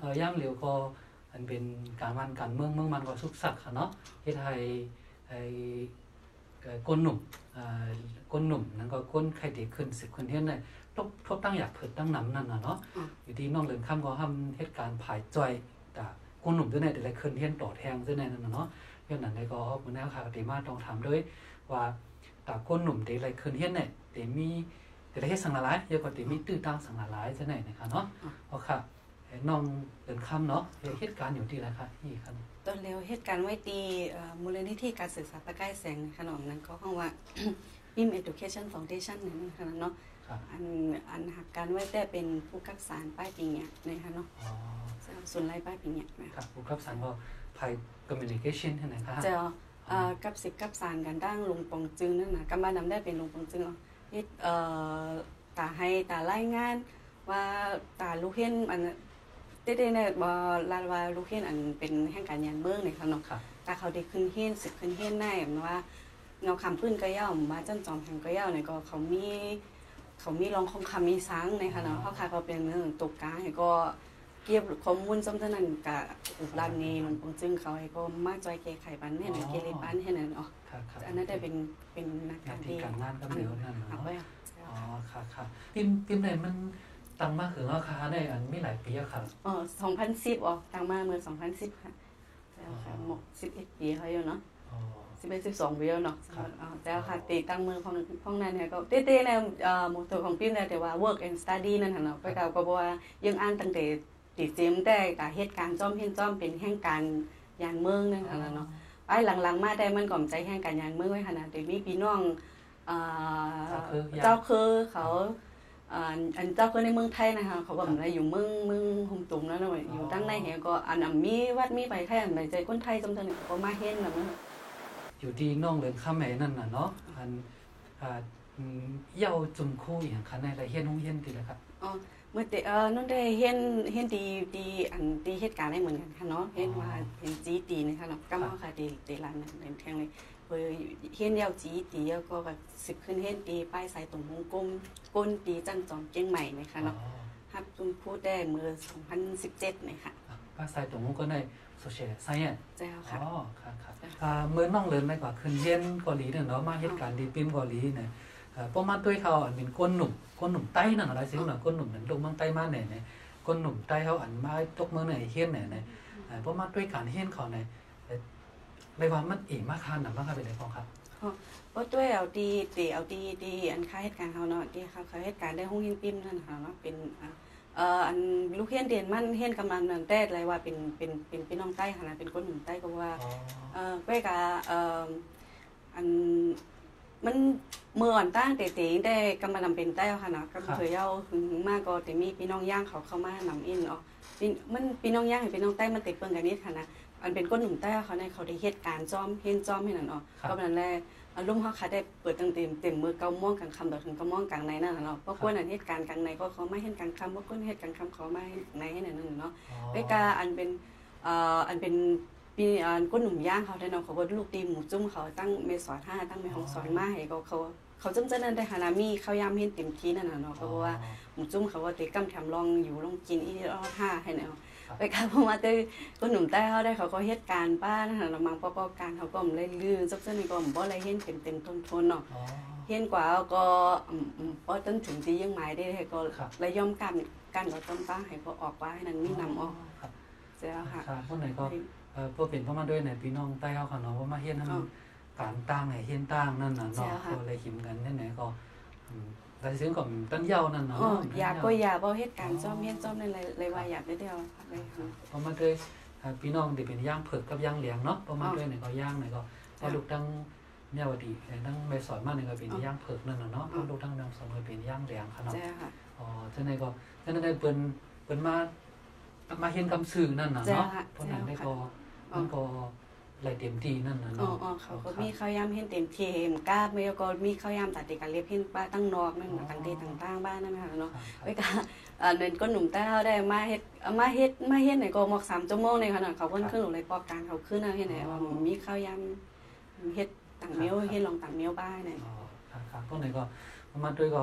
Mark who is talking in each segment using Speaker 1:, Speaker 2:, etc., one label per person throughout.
Speaker 1: ย่ำเหลียวก็อันเป็นการเมืองมันก็สุกสักค่ะเนาะเฮ็ดให้ก้นหนุ่มนั่นก็ก้นใครเด็กขึ้น10คนเฮ็ดได้ทบตั้งอยากเผิดตั้งนำนั่นน่ะเนาะอยู่ที่น้องเลินค่ำก็ทำเหตุการณ์ผายจ่อยแต่ก้นหนุ่มด้วยเนี่ยแต่ละขึ้นเฮ็ดต่อแทงด้วยเนี่ยนั่นน่ะเนาะย้อนนั้นได้ก็มื้อนี้ค่ะติมาต้องถามด้วยว่าตาก้นหนุ่มได้อะไรขึ้นเฮ็ดเนี่ยแต่มีแต่ละเฮ็ดสังหลายเยอะกว่าแต่มีตื้อตั้งสังหลายจังได๋นะคะเนาะเพราะค่ะน้องเลินค่ำเนาะเหตุการณ์อยู่ที่ไรคะนี่ครับ
Speaker 2: ตอนแล้วเหตุการณ์ไว้ตีมูลนิธิการศึกษาตะไคร้แสงขนมนั้นก็ห้องว่า PIM Education Foundation นี่นะคะเนาะอันหักการไว้แต่เป็นผู้กับสารป้ายปีเนี่ยนะคะเนาะส่วนไรป้ายปีเนี่ย
Speaker 1: ครับผู้กับสารก็ภาย communication ใช่ไหมคะ
Speaker 2: จะกับสิบกับสารกันตั้งลงปองจึงนั่นนะกำบ้านนำได้เป็นลงปองจึงตาให้ตารายงานว่าตาลูกเห็นอันเต้ๆเนี่ยลาว่าลูกเห็นอันเป็นแห่งการยันเมืองเนี่ยค่ะเนาะตาเขาได้ขึ้นเห็น10ขึ้นเห็นได้ว่าเงาคำพื้นก็ย่อมมาจันจอมแห่งก็ย่อเนี่ยก็เขามีรองของคำมีสังในค่ะเนาะเขาขายเขาเป็นเรื่องตกกลางก็เก็บข้อมูลจำนวนนั้นกับอุปราชนีลงปงจึงเขาก็มาจอยเกไข่ปันเนี่ยเกลิปันให้นั่นอ๋ออันนั้นได้เป็นนัก
Speaker 1: การงานก็เดียวนั่นเนาะอ๋อค่ะพิมพ์ไหนมันตั้งมาคือราคาได้อันมีหลายปีค่ะ
Speaker 2: 2010อ๋อตั้งมาเมื่อ2010ค่ะแล้วค่ะหมด11ปีเขาอยู่เนาะ11-12 ปีแล้วเนาะแต่ค่ะตีตั้งมือของนั้นเนี่ยก็เต้ๆในโมโตของพิมพ์แต่ว่า work and study นั่นน่ะเนาะไปก็บอกว่ายังอ่านตั้งแต่ติเจมแต่กับเหตุการณ์จ้อมเป็นแห่งการยานเมืองนั่นค่ะเนาะไอ้หลังๆมาได้มันก่อมใจแห่งการยานเมืองไว้ขนาดแต่มีพี่น้องเจ้าคือเขาอันเจ้าคือในเมืองไทยนะคะเขาก็เหมือนอยู่เมืองหุมตุ่มแล้วเนาะอยู่ตั้งในแห่ก็อันมีวัดมีไปไทยอันใดใจคนไทยจำเท่านี้ก็มาเห็นนะมั้ง
Speaker 1: อยู่ที่น้องเลินค่ำแม่นั่นน่ะเนาะอันเย้าจุ่มคู่อย่างคันในละเฮียนห้องเฮียนติละครับ
Speaker 2: เมื่อนั่นได้เห็นดีอันดีเหตุการณ์ได้เหมือนกันค่ะเนาะเห็นว่าเห็นจีตีนะคะเนาะก็มาค่ะดีร้านนั้นเป็นแทงเลยเห็นยาวจีตีแล้วก็แบบ10ขึ้นเห็นตีป้ายสายตรงวงกลมก้นตีจันจอมเจียงใหม่นะคะเนาะฮับจุ่มพูดได้เมื่อ2017นะคะ
Speaker 1: ป้ายสายตรงวงกลมได้โซเชียลไซเอนซ์
Speaker 2: ใช่ค่ะ
Speaker 1: อ๋อค่ะเมื่อน้องเลินไม่กว่าขึ้นเฮียนเกาหลีเนี่ยเนาะมาเหตุการณ์ดีปิ้มเกาหลีเนี่ยพอมาด้วยเขาอันเป็นก้นหนุ่มใต้นั่นอะไรสิหน่อยก้นหนุ่มนั่นลงเมืองใต้มาเนี่ยก้นหนุ่มใต้เขาอันมาตกเมืองไหนเฮียนเนี่ยพอมาด้วยการเฮียนเขาเนี่ยเลยว่ามันเองมากขนาดมากขนาดเป็นไรครับ
Speaker 2: เพราะด้วยเอาดีอันค่าเหตุการณ์เขาเนาะที่เขาเหตุการณ์ได้ห้องเฮียนปิ้มนั่นค่ะเนาะเป็นอันลูกเฮียนเด่นมันเฮียนกำลังนั่นแต่อะไรว่าเป็นพี่น้องใต้ค่ะนะเป็นก้นหนุ่มใต้ก็ว่าก้อยกาอันมันเมื่ออ่อนตั้งแต่ได้กำลังเป็นใต้ค่ะนะก็เคยเย้ามากก็แต่มีพี่น้องย่างเขามานำอินเนาะมันพี่น้องย่างพี่น้องใต้มันติดเปิ้งกันนิดค่ะนะอันเป็นก้นหนุ่มใต้เขาในเขาได้เหตุการณ์จ้อมให้นั่นเนาะก็นั่นแหละลุ่มเขาค่ะได้เปิดตั้งเต็มมือเกาม่วงกลางคำต่อถึงเกาม่วงกลางในนั่นเนาะเพราะก้นอันเหตุการณ์กลางในก็เขาไม่เห็นกลางคำเพราะก้นเหตุการณ์คำเขาไม่ในให้นั่นเนาะไปกาอันเป็นปีก้นหนุ่มย่างเขาได้เนาะเขาก็ลูกตีหมูจุ่มเขาตั้งเมษอน5ตั้งเมษอน2มาให้เขาจำนั้นได้หานามีข้าวยำเห็นเต็มที่นั่นน่ะเนาะเพราะว่าหมูจุ่มเขาว่าติกำแถมลองอยู่ลองกินอี5ให้เนาะไปกาพอมาตื้อก้นหนุ่มใต้เขาได้เขาก็เหตุการณ์ป้านั่นน่ะมังป้อการเขาก็เลยลื่นซับซ้อนนี่ก็บ่อะไรเห็นเต็มต้นทนเนาะเห็นกว่าก็ป้อจนถึงที่ยังหมายได้ก็เลยย่อมกันเราต้นป้าให้เขาออกว่าให้นั้นมีนำออกเจ้าค่ะ
Speaker 1: พวกไหนก็พวกเป็นเพราะมาด้วยเนี่ยพี่น้องใต้เขาเนาะว่ามาเห็นทำการตั้งไหนเห็นตั้งนั่นน่ะเนาะก็เลยหิมกันที่ไหนก็แต่ซึ่งก็ต้นเย้านั่นเนาะ
Speaker 2: อยากบ่เหตุการณ์จ้อมนั่นเลยว่าอยากได้เดียวเลย
Speaker 1: เพราะมาด้วยพี่น้องที่เป็นย่างเผือกกับย่างเหลียงเนาะเพราะมาด้วยเนี่ยก็ย่างเนี่ยก็พอลูกตั้งเมียวดีตั้งใบสอนมาเนี่ยก็เป็นย่างเผือกนั่นน่ะเนาะพอลูกตั้งนำสอนก็เป็นย่างเหลียงค่ะเนาะอ๋อฉะนั้นก็ฉะนั้นได้เปิ้นมาเห็นคำสื่อนั่นน่ะเนาะเพราะนั้นได้ก็มันก็ไหลเต็มที่นั่นน่ะเนาะ
Speaker 2: เขาก็มีข้าวยำเห็นเต็มที่เห็นกล้าไม่ก็มีข้าวยำตัดติกันเรียบเห็นป้าตั้งนอกนั่นต่างที่ต่างบ้านนั่นค่ะเนาะไปก็เดินก้นหนุ่มใต้เขาได้มาเฮ็ดไหนก็หมอก3 ชั่วโมงในขนาดเขาเพิ่นขึ้นหนูเลยปอกการเขาขึ้นนะเฮ็ดไหนว่ามีข้าวยำเฮ็ดต่างเมียวเฮ็ดลองต่างเมียวบ้านเนี่ย
Speaker 1: ครับพวกไหนก็มาด้วยก็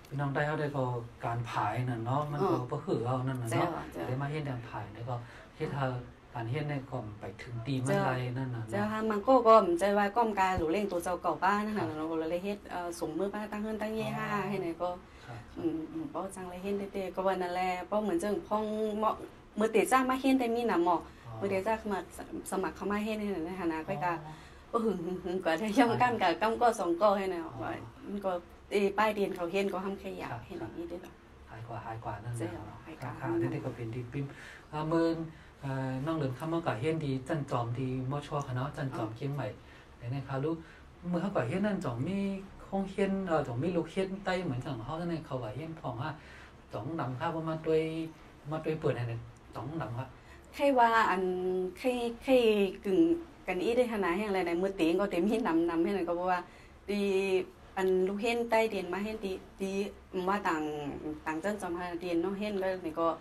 Speaker 1: พี่น้องได้เขาได้ก็การผายนั่นเนาะมันก็บ่คือเอานั่นน่ะเนาะได้มาเฮ็ดการผายแล้วก็เฮ็ดให้การเฮ็ดในก็ไปถึงตีมันไรนั่นน่ะ
Speaker 2: เจ้าค่ะมันก็ใจว่าก้อมกาหรูเล่งตัวเจ้าเก่าป้านั่นน่ะเราก็เลยเฮ็ดสมมือป้าตั้งเฮือนตั้งเย่ห้าให้ไหนก็ป้อจังเลยเฮ็ดเต้ๆก็วันนั้นแหละป้อเหมือนจังพ่องเหมาะมื้อเตจ้ามาเฮ็ดได้มีน่ะเหมาะมื้อเตจ้ามาสมัครเข้ามาเฮ็ดในฐานะก็กะก็หึงก็ได้ย่อมกันกะกำก็2ก็ให้น่ะมันก็ป้ายเดียนเขาเฮ็ดก็ทำขยะให้อย่างนี้ด้วย
Speaker 1: หายกว่านั่นแหละค่ะนี่ก็เป็นดีปิ้มเมื่อน้องเหลินคำว่าก็เฮ็ดดีจันจอมดีมอชอค่ะเนาะจันจอมเชียงใหม่แต่ในค่ะรู้เมื่อเขาก็เฮ็ดนั่นจ่องมีห้องเฮียนจ่องมีลูกเฮียนใต้เหมือนจังเฮาในเขาก็เฮียนของว่าจ่องนำค่ะว่ามาด้วยเปิดให้จ่องนำค่ะ
Speaker 2: ใครว่าอันใครกึ่งกันอีได้ขนาดแห่งอะไรในมือตีก็เต็มที่นำให้หน่อยก็บอกว่าดีอันลูกเฮียนใต้เดียนมาเฮียนดีมาต่างจังจอมหาเดียนเนาะเฮียนก็นี่ก็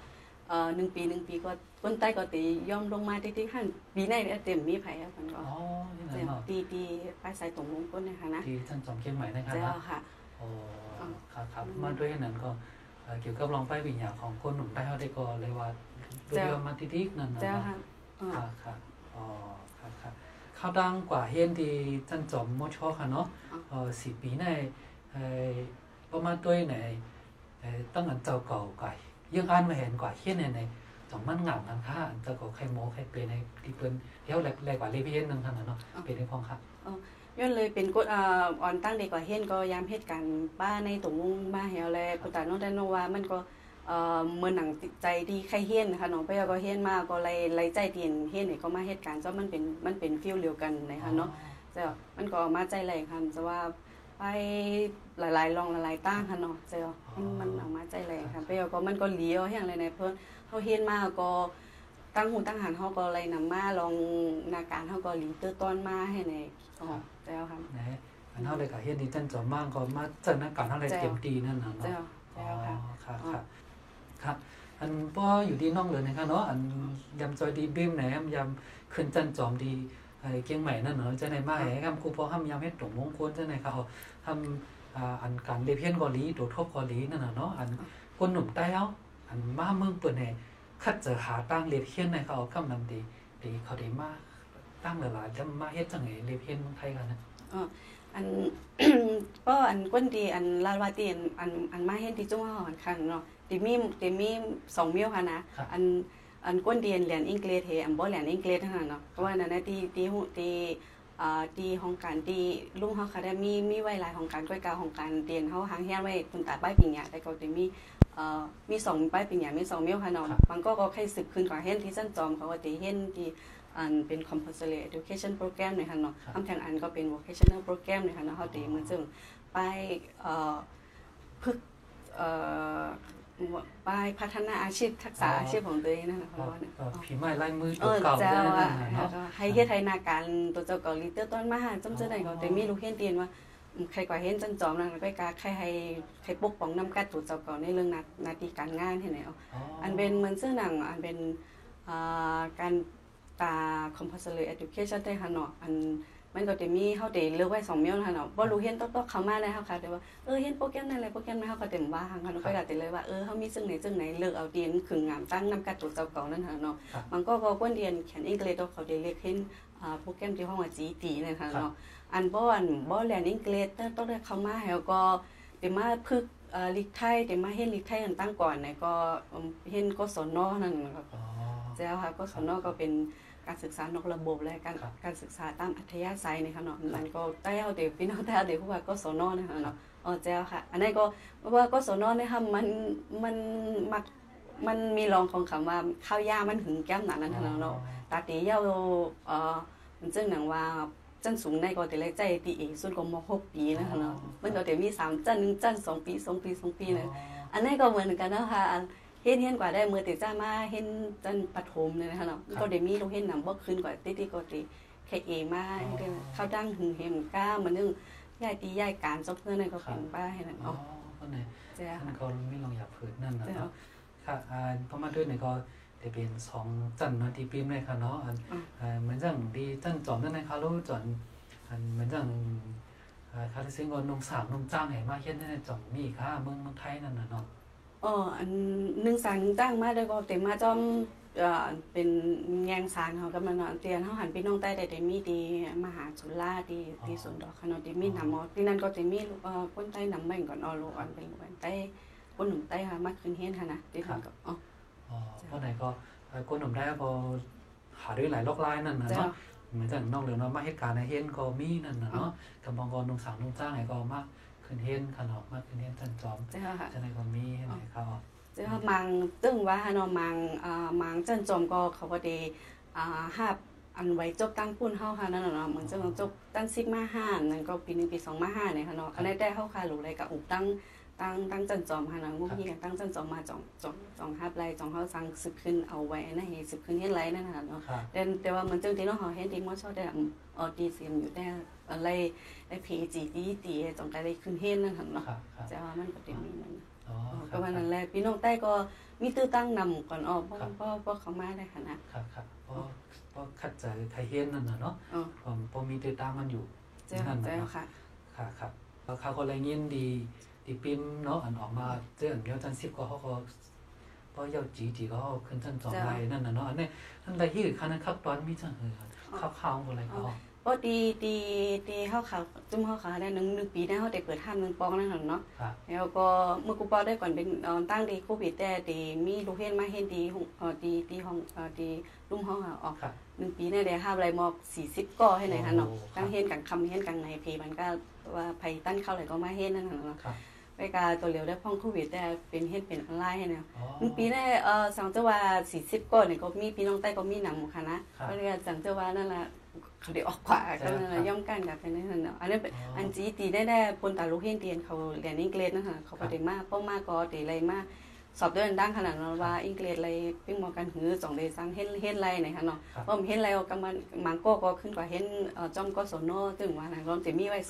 Speaker 2: 1 ปีก็คนใต้ก็ตีย่อมลงมาที่หั่นปีไหนเต็มมีไผอ่ะมันก็ตีไปใส่ตรงมงคลนะคะนะ
Speaker 1: ที่ท่านจอมเชียงใหม่นะครับ
Speaker 2: เจ้าค่ะ
Speaker 1: โอ้ครับมาด้วยนั้นก็เกี่ยวกับรองป้ายวิญญาณของคนหนุ่มใต้เฮาได้ก็เลยว่าเดียวมาที่นั่นนะ
Speaker 2: เจ้าค่ะ
Speaker 1: ครับอ๋อครับข้าวดังกว่าเฮียนที่ท่านจอมมอชอค่ะเนาะ4 ปีในประมาณด้วยไหนตั้งอันเจ้าเก่าไก่ยังอ่านมาเห็นกว่าเฮียนในจ่องมันงามกันค่ะเจ้าก็ใครโมใครเป็นในที่เปิ้นเดี๋ยวแรกกว่าเลเวียนนึงคั่นน่ะเนาะเป็นในพองครับ
Speaker 2: ย้อนเลยเป็นกฎอ่อนตั้งดีกว่าเฮียนก็ยามเหตุการณ์ป้าในตรงมาเฮาแลปุตตาโนได้โนว่ามันก็เมื่อหนังใจดีใครเฮียนนะคะน้องไปก็เฮียนมาก็ไล่ใจเตียนเฮียนนี่ก็มาเหตุการณ์จ้ะมันเป็นฟีลเดียวกันนะคะเนาะจ้ะมันก็มาใจแรงค่ะจะว่าไปหลายๆลองหลายๆตั้งค่ะเนาะจ้ะมันออกมาใจแรงค่ะไปก็มันก็เหลียวอย่างไรในเพิ่นเฮาเฮียนมาก็ตั้งหูตั้งหันเฮาก็เลยนำมาลองนาการเฮาก็หลีต้อนมาให้ในจ้ะค่ะ
Speaker 1: นะอันเฮาเลยก็เฮ็ดดีจันจอมมากก็มาจัดนาการเฮาเลยเต็มที่นั่นน่ะเนาะ
Speaker 2: จ้ะค่ะ
Speaker 1: ครับอันป้ออยู่ดีน้องเลยนะครับเนาะอันยำจอยดีบิ้มไหนยำขึ้นจันจอมดีเกียงใหม่นั่นเนาะจะไหนมาให้ครับครูพ่อห้ามยำเฮ็ดตรงมงคลจะไหนเขาทำอันการเรียนเพียนเกาหลีตัวทบเกาหลีนั่นน่ะเนาะอันคนหนุ่มใต้เฮาอันมาเมืองเปิ้นให้คัดเจอหาตั้งเรียนเพียนในเขากำลังดีเขาได้มาตั้งหลายๆแล้วมาเฮ็ดจังไงเรียนเพียนเมืองไทยกันนะ
Speaker 2: อันก็อันก้นดีอันลาวาตีอันมาเฮ็ดที่จุงเฮาคันเนาะติมี2มิ้วค่ะนะอันก้นเรียนอังกฤษเฮอันบ่เรียนอังกฤษนั่นเนาะเพราะว่านั่นน่ะที่ห้องการที่ลุงเฮาค่ะได้มีไว้หลายห้องการก้อยกาห้องการเรียนเฮาหางเฮียนไว้คุณตาป้ายปิญญาแต่ก็สิมี2ป้ายปิญญามี2มิ้วค่ะเนาะมันก็ใครสึกขึ้นกว่าเฮ็ดที่ซั่นจอมเขาว่าติเฮ็ดที่อันเป็น compulsory education program เนี่ยค่ะเนาะคำแทงอันก็เป็น vocational program เนี่ยค่ะเนาะเฮาติเหมือนซึ่งไปฝึกไปพัฒนาอาชีพทักษะอาชีพของตัวเองนั่นนะคะว่าเนี่ย
Speaker 1: ผีไม้ลายมือตัวเก่าได้
Speaker 2: เนาะให้เฮ็ดให้นาการตัวเจ้าเก่าลีเตอร์ต้นมาจำเจอได้ก็แต่มีลูกเฮียนเตียนว่าใครกว่าเห็นจันจอมนั่นไปกาใครปกป้องนำกัดตัวเจ้าเก่าในเรื่องหน้าที่การงานให้ไหนเอาอันเป็นเหมือนซึ่งหนังอันเป็นการตา compulsory education ได้ค่ะเนาะอันมันก็จะมีเฮาได้เลือกไว้2มิ้วค่ะเนาะบ่รู้เห็นต๊อกๆเข้ามาได้เฮาค่ะแต่ว่าเห็นโปรแกรมนั่นแหละโปรแกรมนั้นเฮาก็เต็มว่าหั่นค่ะเนาะก็ได้แต่เลยว่าเฮามีซึ่งไหนเลือกเอาเรียนขึงงามตั้งนำกัดตัวเจ้าเก่านั่นค่ะเนาะมันก็ควรเรียนเขียนอังกฤษเขาได้เรียกเห็นโปรแกรมที่ห้องว่า GT นั่นค่ะเนาะอันบ่เรียนอังกฤษต้องได้เข้ามาแล้วก็ได้มาฝึกลิกไทยได้มาเฮ็ดลิกไทยตั้งก่อนเนี่ยก็เฮ็ดกศนนั่นครับแล้วค่ะกศนก็เป็นการศึกษานอกระบบและการศึกษาตามอัธยาศัยนี่ค่ะเนาะมันก็ใต้เฮาเด็กพี่น้องใต้เฮาเด็กผู้ว่ากศนนะคะเนาะเจ้าค่ะอันนี้ก็ว่ากศนเนี่ยค่ะมันมีรองของคำว่าข้าวยามันหึงแก้มหนานั้นเนาะตาตีเยามันจึงหนังว่าจันสูงในก็แต่ละใจตีเอกส่วนก็ม6 ปีนะคะเนาะมันก็แต่มี3จัน1จัน2 ปี2 ปีนะอันนี้ก็เหมือนกันนะคะเฮ็ดกว่าได้มือติจ้ามาเฮ็ดจันปฐมเลยนะคะเนาะก็ได้มีโรงเฮ็ดหนังบ่ขึ้นกว่าติก็ติแค่เอมาเข้าดังหึงเฮมก้ามันนึงย้ายการซอกเพื่อนนั่นก็เป็นบ้าให้นั่น
Speaker 1: อ๋อก็ไหนมันก็ไม่ลองอยากผืนนั่นนะเนาะค่ะเพราะมาด้วยเนี่ยก็ได้เป็น2จันนะที่ปีมเลยค่ะเนาะเหมือนจังดีจันจอมนั่นนะคะรู้จนเหมือนจังคาที่ซึ่งก็นุ่งสาวนุ่งจ้างให้มาเฮ็ดในจ่องมีค่ะเมืองไทยนั่นน่ะเนาะ
Speaker 2: อันนึงสารนึงจ้างมาได้ก็เต็มมาจอมเป็นแยงสารเขาก็มานอนเตียนเขาหันพี่น้องใต้ได้มีดีมหาจุฬาดีสวนดอกขนมดีมีน้ำมอที่นั่นก็จะมีคนใต้น้ำแบ่งก่อนลูกอ่อนเป็นลูกใต้คนหนุ่มใต้ค่ะมักขึ้นเฮียนค่ะนะที่ทำกับ
Speaker 1: เพราะไหนก็คนหนุ่มได้ก็หาด้วยหลายลอกลายนั่นน่ะเนาะเหมือนกันนอกเรื่องเนาะมาเหตุการณ์ในเฮียนก็มีนั่นน่ะเนาะกับบางกรนุ่งสาวนุ่งจ้างให้ก็มาขึ้นเฮียนขนมมาขึ้นเฮียนจันจอมจะไหนก็มีให้ไหนเขา
Speaker 2: จะมังตึ้งว่าเนาะมังจันจอมก็เขาก็ได้หาบอันไว้จบตั้งปุ่นเฮาค่ะนั่นน่ะเนาะเหมือนจะจบตั้ง10มา5นั่นก็ปี1ปี2มา5เนี่ยค่ะเนาะอันได้เฮาค่ะรู้อะไรก็อุบตั้งจันจอมค่ะนะงุ้มยี่ตั้งจันจอมมาจ่องฮับไรจ่องเฮาสั่งสึกขึ้นเอาไว้นะเฮสึกขึ้นเฮ็ดไรนั่นน่ะเนาะแต่ว่าเหมือนจังที่เนาะเฮาเฮ็ดดีมอชอบได้ดีเสียมอยู่ได้อะไรได้เพจีดีจ่องได้ขึ้นเฮ็ดนั่นน่ะเนาะแต่ว่ามันก็ได้มีมันก็วันนั้นแหละพี่น้องใต้ก็มีตื้อตั้งนำก่อนพ่อเขามาได้ค่ะนะครับ
Speaker 1: เพราะขัดใจไทยเฮียนนั่นน่ะเนาะพอมีตื้อตั้งมันอยู่
Speaker 2: นั่นน่ะค่ะ
Speaker 1: ครับเขาก็เลยยินดีปิมเนาะอันออกมาเรื่องเดียวจัน10ก็เขาก็เพราะเยาจีก็ขึ้นจัน2ไรนั่นน่ะเนาะอันนี้นั่นไรที่คันนั้นครับตอนมีจังข้าวอะไรก็
Speaker 2: ก็ดีเฮาเขาจุ่มเฮาเขาได้1ปีได้เฮาได้เปิดห้างนึงปองนั่นน่ะเนาะแล้วก็เมื่อกูปอได้ก่อนเป็นตั้งดีโควิดแต่ดีมีลูกเฮ็ดมาเฮ็ดดีดีห้องดีลุงเฮาออก1ปีได้หาอะไรมอก40ก็ให้ไหนค่ะเนาะตั้งเฮ็ดกันคำเฮ็ดกันในเพมันก็ว่าไผตั้นเข้าเลยก็มาเฮ็ดนั่นน่ะเนาะไปกาตัวเหลียวได้พ้องโควิดแต่เป็นเฮ็ดเป็นออนไลน์เนี่ย1ปีได้สังเจว่า40ก็เนี่ยก็มีพี่น้องใต้ก็มีนำค่ะนะก็เรียกสังเจว่านั่นล่ะเขาได้ออกกว่าก็ย่อมกันกับเป็นนั่นเนาะอันนี้อันจีตีได้ปนตาลูกเฮียนเตียนเขาเรียนอังกฤษนะคะเขาก็ได้มาป้อมากก็ได้อะไรมาสอบด้วยดังขนาดนั้นว่าอังกฤษอะไรปิ้งมอกันหือ2ได้สั่งเฮ็ดไรไหนค่ะเนาะเพราะเฮ็ดไรก็มันก็ขึ้นกว่าเฮ็ดจ้อมก็สนถึงว่านะรวมจะมีไว้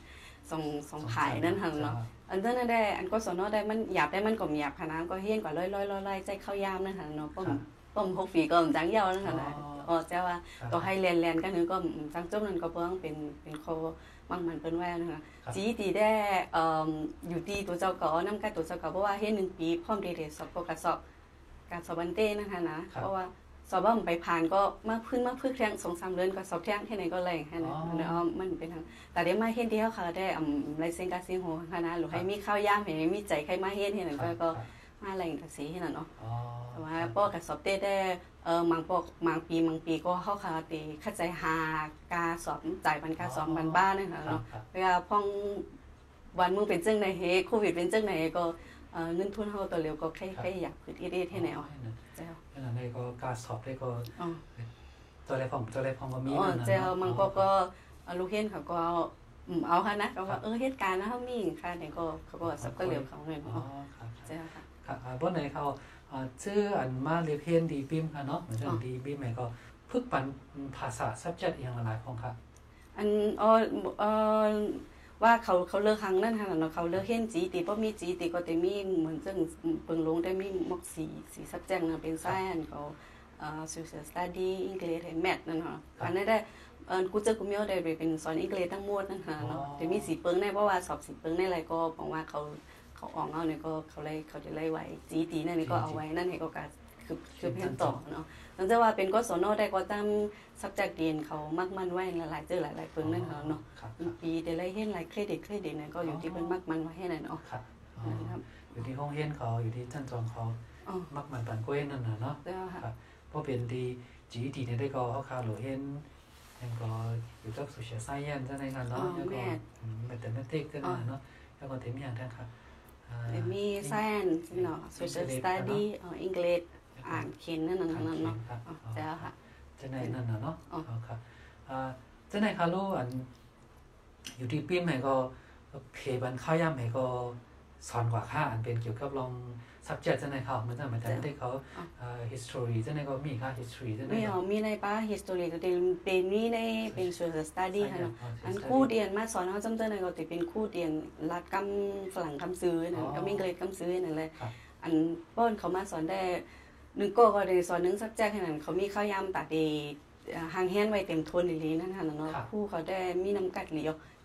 Speaker 2: 2ขายนั่นหั่นเนาะอันนั้นได้อันก็สนได้มันหยาบได้มันก็หยาบค่ะนะก็เฮียนกว่าร้อยใจเข้ายามนั่นค่ะเนาะป้อม6ปีก็จังยาวนั่นค่ะนะเจ้าว่าต่อให้เรียนกันนึงก็จังจบนั่นก็เพิ่งเป็นโคมั่งมันเปิ้นว่านะคะจีตีได้อยู่ที่ตัวเจ้าก็นำกันตัวเจ้าก็เพราะว่าเฮ็ด1ปีพร้อมได้สอบการสอบบันเต้นะคะนะเพราะว่าสอบว่ามันไปผ่านก็มาพึ่งแข่ง 2-3 เดือนก็สอบแข่งแค่ไหนก็แรงแค่นั้นมันเป็นทางแต่เดี๋ยวมาเฮ็ดที่เขาได้ไลเซนส์กาซิโฮค่ะนะหรือให้มีข้าวยามให้มีใจใครมาเฮ็ดให้นั่นก็มาแรงตัดสีให้นั่นเนาะแต่ว่าป้อกับสอบเต้ได้บางปีก็เข้าคาตีเข้าใจหากาสอบจ่ายบันกาสอบบันบ้านนะคะเนาะเวลาพ่องวันมึงเป็นจังไหนเฮโควิดเป็นจังไหนก็เงินทุนเฮาตัวเร็วก็ใครอยากพึ่งอีเดให้แนว
Speaker 1: เจ้าอันนี้ก็กาสอบได้ก็ตัวอะไรของก็มี
Speaker 2: นะเจ้ามันก็ลูกเฮ็ดเขาก็เอาค่ะนะก็ว่าเหตุการณ์นะเฮามีค่ะเนี่ยก็เขาก็สับก็เร็วเขาเงินเนาะเจ้าค่ะ
Speaker 1: บ่ไหนเขาชื่ออันมาเรียนเพียนดีบิมค่ะเนาะเหมือนกันดีบิมแม่ก็พึกปันภาษา subject อย่างหลายของค่ะ
Speaker 2: อันว่าเขาเลิกครั้งนั้นค่ะเนาะเขาเลิกเห็นจีติบ่มีจีติก็จะมีเหมือนซึ่งเบิ่งลงได้มีมอก4 subject นะเป็น science เขาsocial study English และ math นั่นค่ะอันนั้นได้กูเจอกูมีได้เป็นสอนอังกฤษทั้งหมดนั่นค่ะเนาะจะมี4เปิงได้เพราะว่าสอบ4เปิงได้อะไรก็บอกว่าเขาออกเอาเนี่ยก็เขาจะไล่ไว้จีตีนั่นนี่ก็เอาไว้นั่นให้ก็การคือเพียงต่อเนาะนั่นจะว่าเป็นก็สอนได้ก็ตาม subject เรียนเขามักมันไว้หลายเจอหลายเปิงนั่นเนาะปีได้ไล่เฮ็ดหลายเครดิตนั่นก็อยู่ที่เพิ่นมักมันไว้ให้นั่นเนาะ
Speaker 1: ครับอยู่ที่ห้องเรียนเขาอยู่ที่ชั้นจองเขามักมันปันก้วยนั่นน่ะเนาะครับเพราะเป็นที่จีตีเนี่ยได้ก็เฮาคาโลเฮ็ดแล้วก็อยู่กับ social science จังได๋กันเนาะแล้วก็mathematics จังนั้นเนาะแล้วก็เต็มอย่างทั้งค่ะ
Speaker 2: มี science เนาะ social study English อ่านเขียนนั่นเนาะเจ้าค่ะ
Speaker 1: จังได๋นั่นน่ะเนาะครับจังได๋ค่ะลูกอันอยู่ที่ปีใหม่ก็เพบันข้าวยามให้ก็สอนกว่าค่ะอันเป็นเกี่ยวกับลอง subject จังได๋ครับเหมือนจังได้เขาhistory จังได๋ก็มีค่ะ history จังได๋
Speaker 2: มีในป้า history ก็เป็นมีในเป็น social study ค่ะเนาะอันครูเรียนมาสอนเฮาจำได้ก็สิเป็นครูเรียนรัฐกำฝรั่งกำซื้อนั่นก็มีอังกฤษกำซื้อนั่นแหละอันป้อนเขามาสอนได้1ก็ได้สอน1 subject ให้นั่นเขามีข้าวยามตาดีหางแฮนไว้เต็มทนอีหลีนั่นค่ะเนาะครูเขาได้มีนำกัดเหลียว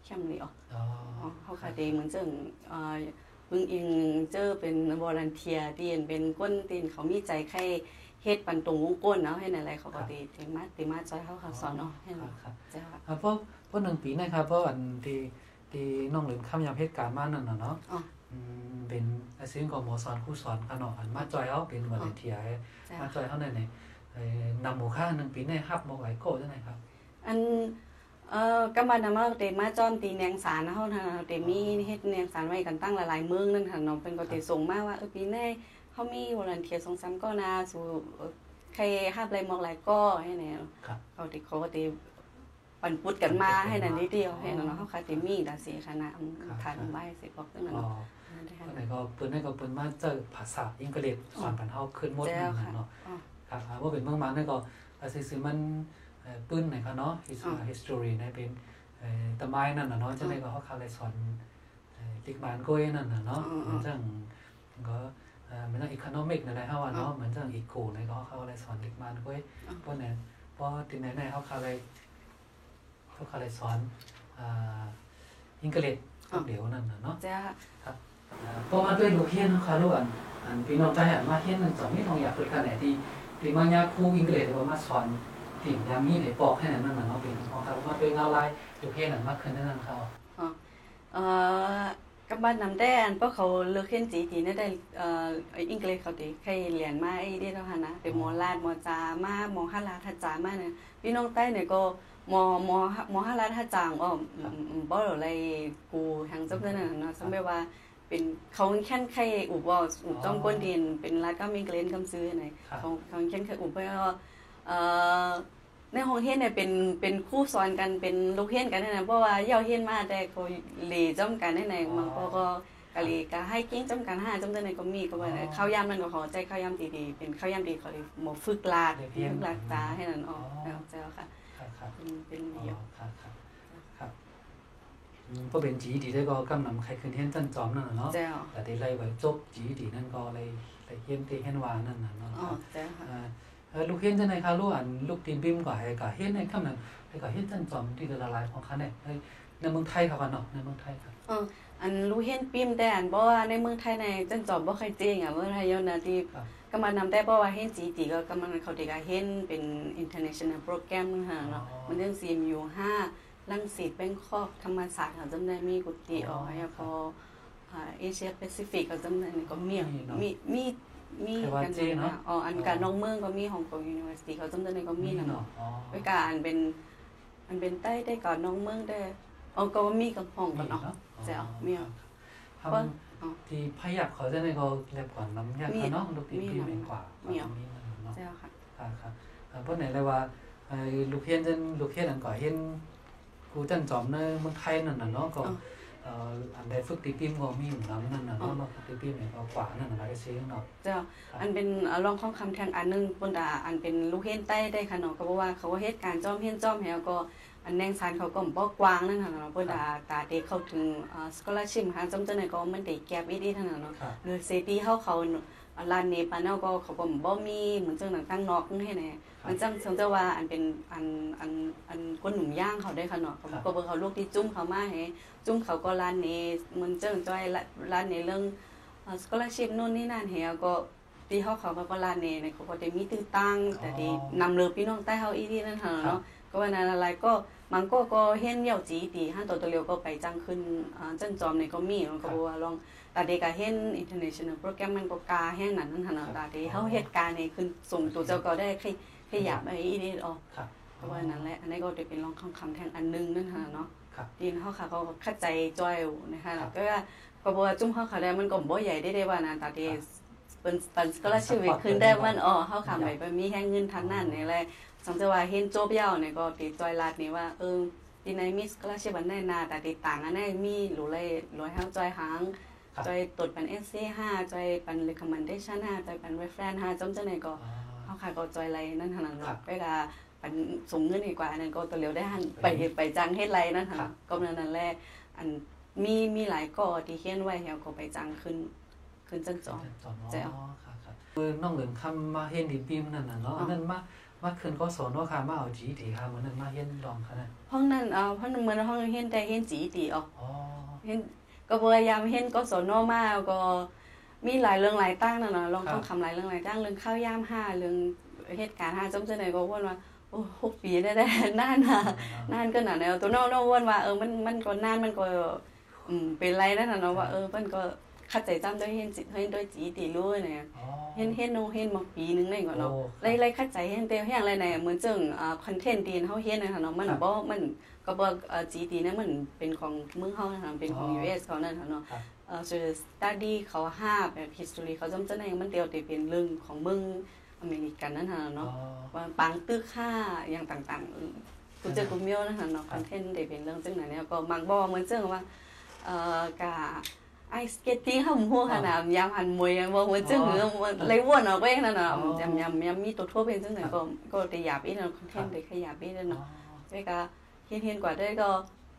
Speaker 2: เข้มเหลียว
Speaker 1: อ๋อ
Speaker 2: เขาค่ะดีเหมือนจังเพิ่งเองเจอเป็นวอลันเทียที่เป็นก้นตีนเขามีใจใครเฮ็ดปันตรงวงก้นเนาะให้นั่นแหละเขาก็ดีติมาจอยเขาค่ะสอนเนาะให้
Speaker 1: ครับ
Speaker 2: เจ้าค่ะ
Speaker 1: เพราะ1 ปีนะครับเพราะอันที่น้องเหลินคำยามเหตุการณ์มานั่นน่ะเนาะเป็นอาชีพของหมอสอนครูสอนค่ะเนาะอันมาจอยเฮาเป็นวอลันเทียมาจอยเฮาในนำหมู่ค่า1 ปีในฮับบ่หลายโกจังได๋ครับ
Speaker 2: อันก็มานำมาเตมาจอมตีแนงสารเฮาน่ะเตมีเฮ็ดแนงสารไว้กันตั้งหลายๆเมืองนั่นค่ะเนาะเป็นก็เตส่งมาว่าปีนี้เฮามีวอลันเทีย2-3ก็นะสู่ใครฮับหลายหมอกหลายก็ให้แนวเขาเตปันปุดกันมาให้นั่นนิดเดียวให้เนาะเฮาค่ะเตมีดาสิคณะทานไว้สิบอกจังนั้นเนาะ
Speaker 1: อันนี้ก็เปิ้นมาเจอภาษาอังกฤษสอนปันเฮาขึ้นหมดนั่นเนาะครับว่าเป็นเมืองมันนี่ก็ซื่อๆมันปื้นไหนคะเนาะ history ในเป็นตะไม้นั่นน่ะเนาะจังได๋ก็เฮาเข้าเลยสอนลิกมานก้อยนั่นน่ะเนาะมันจังก็มันจัง economic นั่นแหละเฮาว่าเนาะเหมือนจัง eco ในก็เข้าเลยสอนลิกมานก้อยเพราะนั้นพอที่ไหนๆเฮาเข้าเลยสอนอังกฤษเดี๋ยวนั่นน่ะเนาะ
Speaker 2: จ้ะ
Speaker 1: ครับเพราะว่าด้วยลูกเรียนเฮาค่ะรู้อันพี่น้องใจมาเรียนนั่นสอนมีต้องอยากฝึกกันไหนที่มายาครูอังกฤษว่ามาสอนถิ่นยามีในปอกให้นั่นน่ะเนาะเป็นของครับว่าด้วยเงาลายลูกเรียนนั่นมากขึ้นนั่นเขา
Speaker 2: กับบ้านนำได้อันเพราะเขาเลือกเรียนจีนั่นได้อังกฤษเขาติใครเรียนมาไอ้เด้เนาะนะเป็นมอลาดมอจามามอหาลาทัจจามาเนี่ยพี่น้องใต้เนี่ยก็มอหาลาทัจจางบ่อะไรกูทางจังซั่นน่ะเนาะสมมุติว่าเป็นเขาแค่นใครอุบจ้อมก้นดินเป็นรัฐก็มีเกรนคำซื้อไหนเขาแค่นใครอุบเพราะว่าในห้องเรียนเนี่ยเป็นครูสอนกันเป็นลูกเรียนกันนั่นน่ะเพราะว่าเยาเรียนมาแต่ก็เลจ้อมกันไหนบางก็กะลีก็ให้กิ้งจ้อมกัน5จ้อมจังได๋ก็มีก็ว่าข้าวยามมันก็ขอใจข้าวยามดีๆเป็นข้าวยามดีเขาเลยบ่ฝึกลาดตาให้นั่นแล้วเจ้าค่ะเป็นเดียว
Speaker 1: ครับก็เป็นจีดีได้ก็กำนำใครขึ้นเฮียนจันจอมนั่นน่ะเนาะแต่ที่ไล่ไว้จบจีดีนั่นก็เลยเฮียนที่เฮียนวานั่นน่ะเนาะลูกเฮียนจังได๋คะลูกอันลูกตีนบิ้มก็ให้ก็เฮียนในคำนั้นให้ก็เฮียนจันจอมที่ละลายของคันเนี่ยในเมืองไทยครับเนาะในเมืองไทยครับ
Speaker 2: อันลูกเฮียนปิ้มแต่อันบ่ว่าในเมืองไทยในจันจอมบ่ค่อยจริงเมืองไทยย้อนที่ก็มานำได้เพราะว่าเฮียนจีก็กำลังเขาได้ก็เฮียนเป็น international program นั่นค่ะเนาะมันเรื่อง CMU 5รังสิตแบงคอกธรรมศาสตร์เขาจำได้มีกุฏิแล้วก็เอเชียแปซิฟิกก็จำได้ก็มีกันเนาะอันการนอกเมืองก็มีของของ University เขาจำได้ก็มีเนาะไปการเป็นใต้ได้ก่อนนอกเมืองได้ก็มีกับห้องกันเนาะเจ้ามี
Speaker 1: ที่พยับเขาจะได้ก็แลบก่อนน้ำยากเนาะลูกตีพี่เป็นกว่า
Speaker 2: มี
Speaker 1: เนาะ
Speaker 2: เจ้าค่ะ
Speaker 1: ครับเพราะไหนเลยว่าลูกเฮียนอันก่อเฮียนกูจันจอมในเมืองไทยนั่นน่ะเนาะก็อันใดฝึกตีพิมพ์ก็มีอยู่นำนั่นน่ะเนาะฝึกตีพิมพ์เนี่ยก็กว่านั่นน่ะก็ซื้อเนาะ
Speaker 2: เจ้าอันเป็นรองของคำแทงอันนึงปนดาอันเป็นลูกเฮียนใต้ได้ค่ะเนาะก็บอกว่าเขาว่าเฮ็ดการจ้อมเฮียนจ้อมแล้วก็อันแนงสารเขาก็บ่กว้างนั่นน่ะเนาะปนดาตาเด็กเข้าถึงscholarship หาจำจังได๋ก็มันได้แก็บอีดีนั่นน่ะเนาะโดยเซตีเขาลานเนปาเนาก็เขาก็บ่มีเหมือนจังตั้งนอกให้แน่มันจังสมมุติว่าอันเป็นอันคนหนุ่มย่างเขาได้ค่ะเนาะก็เบิ่งเขาลูกที่จุ้มเขามาให้จุ้มเขาก็ลานเนเหมือนจังจ้อยลานเนเรื่องscholarship นู่นนี่นั่นเฮาก็ที่เขาก็ลานเนเนี่ยเขาก็ได้มีตื้อตั้งแต่ที่นำเลือพี่น้องใต้เฮาอีที่นั่นเนาะก็ว่านั้นอะไรก็มันก็เห็นเหี่ยวจีตีห้าตัวเร็วก็ไปจังขึ้นจันจอมเนี่ยก็มีก็ว่าลองตาเด็กก็เห็น international program มันก็กาแห้งนั่นหั่นน่ะตาเด็กเฮาเหตุการณ์นี่ขึ้นส่งตัวเจ้าก็ได้ขยับไอ้นี่ก็ว่านั่นแหละอันนี้ก็จะเป็นรองคำแทงอันนึงนั่นหั่นเนาะที่เฮาค่ะก็เข้าใจจ้อยนะคะก็ว่าก็บ่ว่าจุ่มเฮาค่ะได้มันก็บ่ใหญ่ได้ว่านะตาเด็กเป็นสกอลาร์ชีวิตขึ้นได้มันเฮาค่ะไปมีแค่เงินทางนั้นนี่แหละสังเกตว่าเห็นจบยาวเนี่ยก็ติดจอยลาดนี่ว่าที่ในมิสก็ราชบัณฑิตนาแต่ติดต่างอันนั้นมีหลุเลยเฮาจอยหางจอยตรวจเป็น SC5 จอยเป็น recommendation 5จอยเป็น reference 5จำจังได๋ก็เฮาค่ะก็จอยไรนั่นหั่นน่ะไปก็เป็นส่งเงินดีกว่าอันนั้นก็ตัวเร็วได้หั่นไปจังเฮ็ดไรนั่นหั่นก็นั่นแหละอันมีหลายก่อที่เขียนไว้เฮาก็ไปจังขึ้นจังจอม
Speaker 1: เจ้าค่ะน้องเหลืองคำมาเห็นดิปีมนั่นน่ะเนาะอันนั้นมามาคืนก็สอนว่าค่ะมาเอาจีดีค่ะเหมือนนั้นมาเฮียนลองค่ะนะ
Speaker 2: ห้องนั้นห้องเหมือนห้องเฮียนแต่เฮียนจีตีออก
Speaker 1: อ๋อ
Speaker 2: เฮียนก็พยายามเฮียนก็สอนมาก็มีหลายเรื่องหลายตั้งนั่นน่ะลองต้องทำหลายเรื่องหลายตั้งเรื่องข้าวยาม5เรื่องเหตุการณ์5จำจังได๋ก็ว่าโอ้6ปีได้นานน่ะนานก็น่ะแนวตัวน้องว่ามันก็นานมันก็เป็นไรนั่นน่ะเนาะว่าเพิ่นก็เข้าใจจำด้วยเฮ็ดด้วยจีตีรู้เนี่ยเฮ็ดน้องเฮ็ดมาปีนึงได้ก่อนเนาะไล่เข้าใจเฮ็ดแต่แฮงอะไรเนี่ยเหมือนจังคอนเทนต์ที่เฮาเฮ็ดนั่นน่ะเนาะมันก็บ่จีตีนั้นมันเป็นของเมืองเฮานะคะเป็นของ US เขานั่นน่ะเนาะstudy เขาแบบ history เขาจำจังได๋มันเดียวแต่เป็นเรื่องของเมืองอเมริกันนั่นน่ะเนาะว่าปางตึกค่าอย่างต่างๆกูเจอกูเมียวนั่นน่ะเนาะคอนเทนต์ได้เป็นเรื่องจังไหนเนี่ยก็มักบ่เหมือนจังว่ากะไอสเก็ตติ้งเฮาฮู้ขนาดยามหันมวยบ่เหมือนจังเลยวนออกไปนั่นน่ะยามมีตัวทั่วเป็นจังไหนก็ได้หยาบอีเนาะคอนเทนต์ได้ขยับอีเนาะแล้วก็เฮ็ดกว่าได้ก็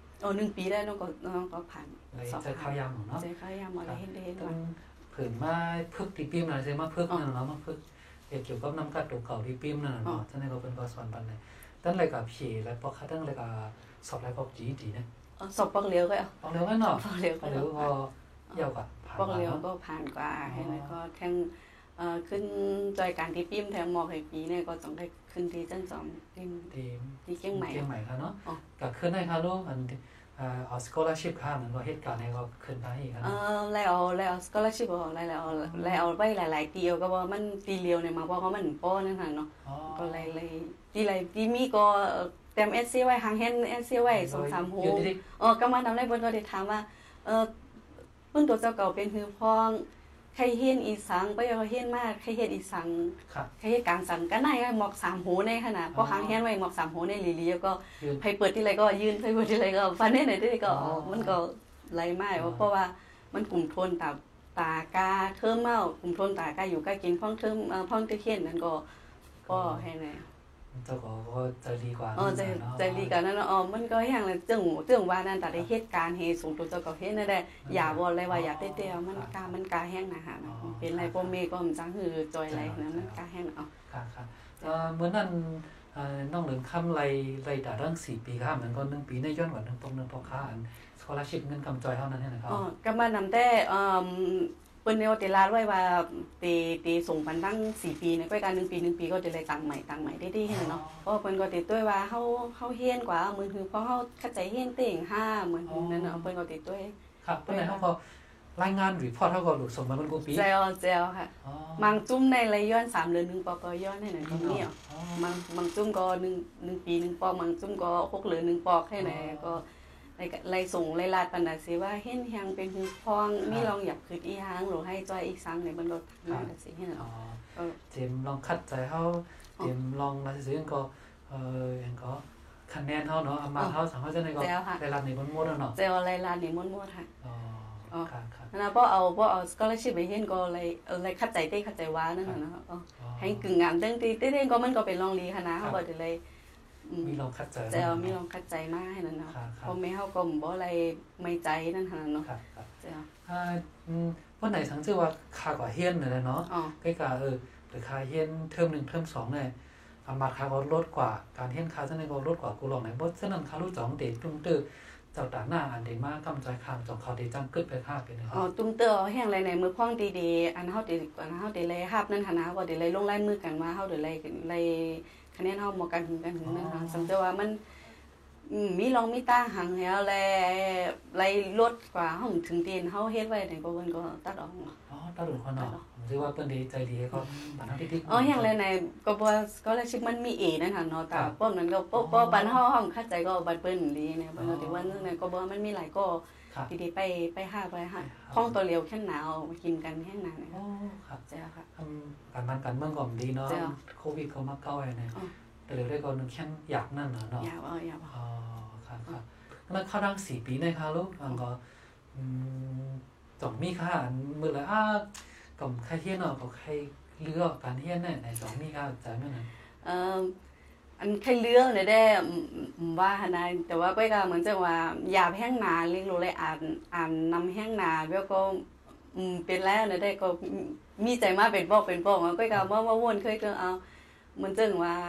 Speaker 2: 1ปีได้น้องก็ผ่าน
Speaker 1: สอบใจข้าวยามเนาะ
Speaker 2: ใจข้าวยามบ่ได้เฮ็ดว่า
Speaker 1: เพิ่นมาพึกติปิ้มน่ะใช่มาพึกนั่นเนาะมาพึกเกี่ยวกับน้ำกัดตัวเก่าที่ปิ้มนั่นเนาะฉะนั้นก็เป็นก็สอนปันเลยตั้งเลยกับผีแล้วพอคัดตั้งเลยกับสอบแล้วก็จีดีนะ
Speaker 2: สอบปอกเหลียวก็
Speaker 1: ปอกเหลียวก็เนาะ
Speaker 2: ปอกเหลียว
Speaker 1: ก็เยาวกว่า
Speaker 2: ปอกเหลียวก็ผ่านกว่าเห็นไหมก็แทงขึ้นจอยการที่ปิ้มแทงหมอกให้ปีเนี่ยก็ต้องได้ขึ้นที่จันจอมที่เชียงใหม่
Speaker 1: ค่ะเนาะก็ขึ้นได้ค่ะลูกอันเอาสกอลาชิพค่ะมันก็เหตุการณ์เนี่ยก็ขึ้นได้อีกครับ
Speaker 2: แล้วสกอลาชิพแล้วไว้หลายๆปีก็ว่ามันปีเลียวเนี่ยมาเพราะว่ามันป้อนั่นน่ะเนาะก็เลยที่มีก็เต็ม SC ไว้หางเห็น SC ไว้2-3โหก็มาทำได้บนก็ได้ถามว่าเพิ่นตัวเจ้าเก่าเป็นคือพ้องใครเฮ็ดอีสังไปเขาเฮ็ดมาใครเฮ็ดอีสังใครเฮ็ดกลางสังก็ได้หมอก3โหในขนาดพอหางเฮ็ดไว้หมอก3โหในลีๆก็ไผเปิดที่ไรก็ยืนไผเปิดที่ไรก็ฟันได้ไหนได้ก็มันก็ไหลมาเพราะว่ามันกลุ่มทนตากาเทิมเมากลุ่มทนตากาอยู่ใกล้กินพ้องเทิมพ้องตะเคียนนั่นก็ให้แน่
Speaker 1: เจ้าก็ใจดีกว่า
Speaker 2: ใจดีกว่านั้นมันก็อย่างเลยจึงว่านั่นแต่ได้เหตุการณ์เฮสูงตัวเจ้าก็เฮ็ดนั่นแหละอย่าบ่เลยว่าอย่าเตี้ยๆมันกาแห้งนะฮะเป็นไรบ่เมก็มันจังหือจอยไรนั้นมันกาแห้ง
Speaker 1: ครับเมื่อนั้นน้องเหลืองค่ำไรด่าเรื่อง4ปีค่ะมันก็1ปีในย้อนกว่า1ตรง1พอค่าอันสกอลาชิพเงินคำจอยเท่านั้นนะครับ
Speaker 2: ก็มานำแต่เปิ้นเอาแต่ลาดไว้ว่าตีส่งปันตั้ง4ปีในก้อยการ1ปีก็จะเลยตังใหม่ได้ๆเนาะเพราะเปิ้นก็ติดด้วยว่าเฮาเฮียนกว่ามื้อคือเพราะเฮาเข้าใจเฮียนเต็ง5เหมือนนั่นเนาะเปิ้นก็ติดด้วย
Speaker 1: ครับเปิ้นเฮาก็รายงานรีพอร์ตเฮาก็ลูกส่งมาเพิ่นกูปี
Speaker 2: แจวค่ะบางจุ่มในระย้อน3เดือน1ปอย้อนให้นั่นก็มีบางจุ่มก็1ปี1ปอบางจุ่มก็6เดือน1ปอให้ไหนก็ไล่ส่งไล่ลาดปันน่ะสิว่าเฮ็ดแฮงเป็นคือพองมีลองอยากคืออีหางหรือให้จอยอีกสังในมันลดนั่นสิเฮ็ดเนาะ
Speaker 1: เจมลองคัดใจเฮาเจมลองว่าซื่อๆก็อย่างก็คะแนนเฮาเนาะเอามาเฮาสามารถจะได้ก็ไล่ลาดนี่มันหมดเนาะ
Speaker 2: เจ้าไล่ลาดนี่หมดค่ะ
Speaker 1: ครับ
Speaker 2: นะบ่เอาสกอลาชิพไปเฮ็ดก็เลยคัดใจเต้คัดใจว่านั่นน่ะเนาะให้กึ่งงามเด้งเต้ก็มันก็เป็นรองลีคณะเฮาบ่ได้เลย
Speaker 1: มีลองคัดใจ
Speaker 2: มีลองคัดใจมากให้นั่นเนาะเพราะแม่เฮาก็บ่อะไรไม่ใจนั่นหั่นเนาะ
Speaker 1: ครับวันไหนสังชื่อว่าค่ากว่าเฮียนนั่นแหละเนาะใกล้ๆหรือค่าเฮียนเทอม1เทอม2เนี่ยมาค่าก็ลดกว่าการเฮียนค่าจังได๋ก็ลดกว่ากูลองไหนบ่ฉะนั้นค่ารู้จ่องเตตุ้งตื้อเจ้าตาหน้าอันเดมากำใจข้ามจ่องเขาได้จังกึดไปค่าเป็น
Speaker 2: ตุ้งเตื้อแห่งไรในมือพ้องดีๆอันเฮาได้เลยรับนั่นหั่นนะบ่ได้เลยลงลายมือกันมาเฮาได้เลยคะแนนเฮาบ่กันถึงนั่นค่ะสังเกตว่ามันมีลองมีตาหังแล้วไล่ลดกว่าเฮาถึงตีนเฮาเฮ็ดไว้ได้บ่เพิ่นก็ตัดออก
Speaker 1: ตัดออกเนาะถือว่าเพิ่นดีใจดีก็ปานเฮาที่
Speaker 2: แห่งเลยในก็บ่ก็เลยชิมันมีนั่นหั่นเนาะแต่ป้อมนั้นก็ป้อปานเฮาเข้าใจก็บัดเปิ้นดีนะเพิ่นก็ที่ว่านึงก็บ่มันมีหลายก็ดีๆไปหาห้องตัวเลียวแค่หนาวกินกันแค่นั้น
Speaker 1: ครับ
Speaker 2: จ้ะค่ะ
Speaker 1: การเมืองก็ดีเนาะโควิดก็มาเก้าไอ้เนี่ยแต่เร็วได้ก็นึงแค่อยากนั่นเนาะ
Speaker 2: อยาก
Speaker 1: ครับแล้วเข้าดัง4ปีในค่ะลูกก็จ่องมีค่ะมื้อละก็ใครเฮียนเนาะก็ใครเลือกการเฮียนเนี่ยในจ่องมีค่ะใจมื้อนั้น
Speaker 2: อันใครเลือกเนี่ยได้ว่านะแต่ว่าก้อยก็เหมือนจังว่าอย่าแห้งนาเลี้ยงรู้เลยอ่านนำแห้งนาแล้วก็เป็นแล้วเนี่ยได้ก็มีใจมาเป็นบอกก้อยก็ว่าวนเคยเอาเหมือนจังว่า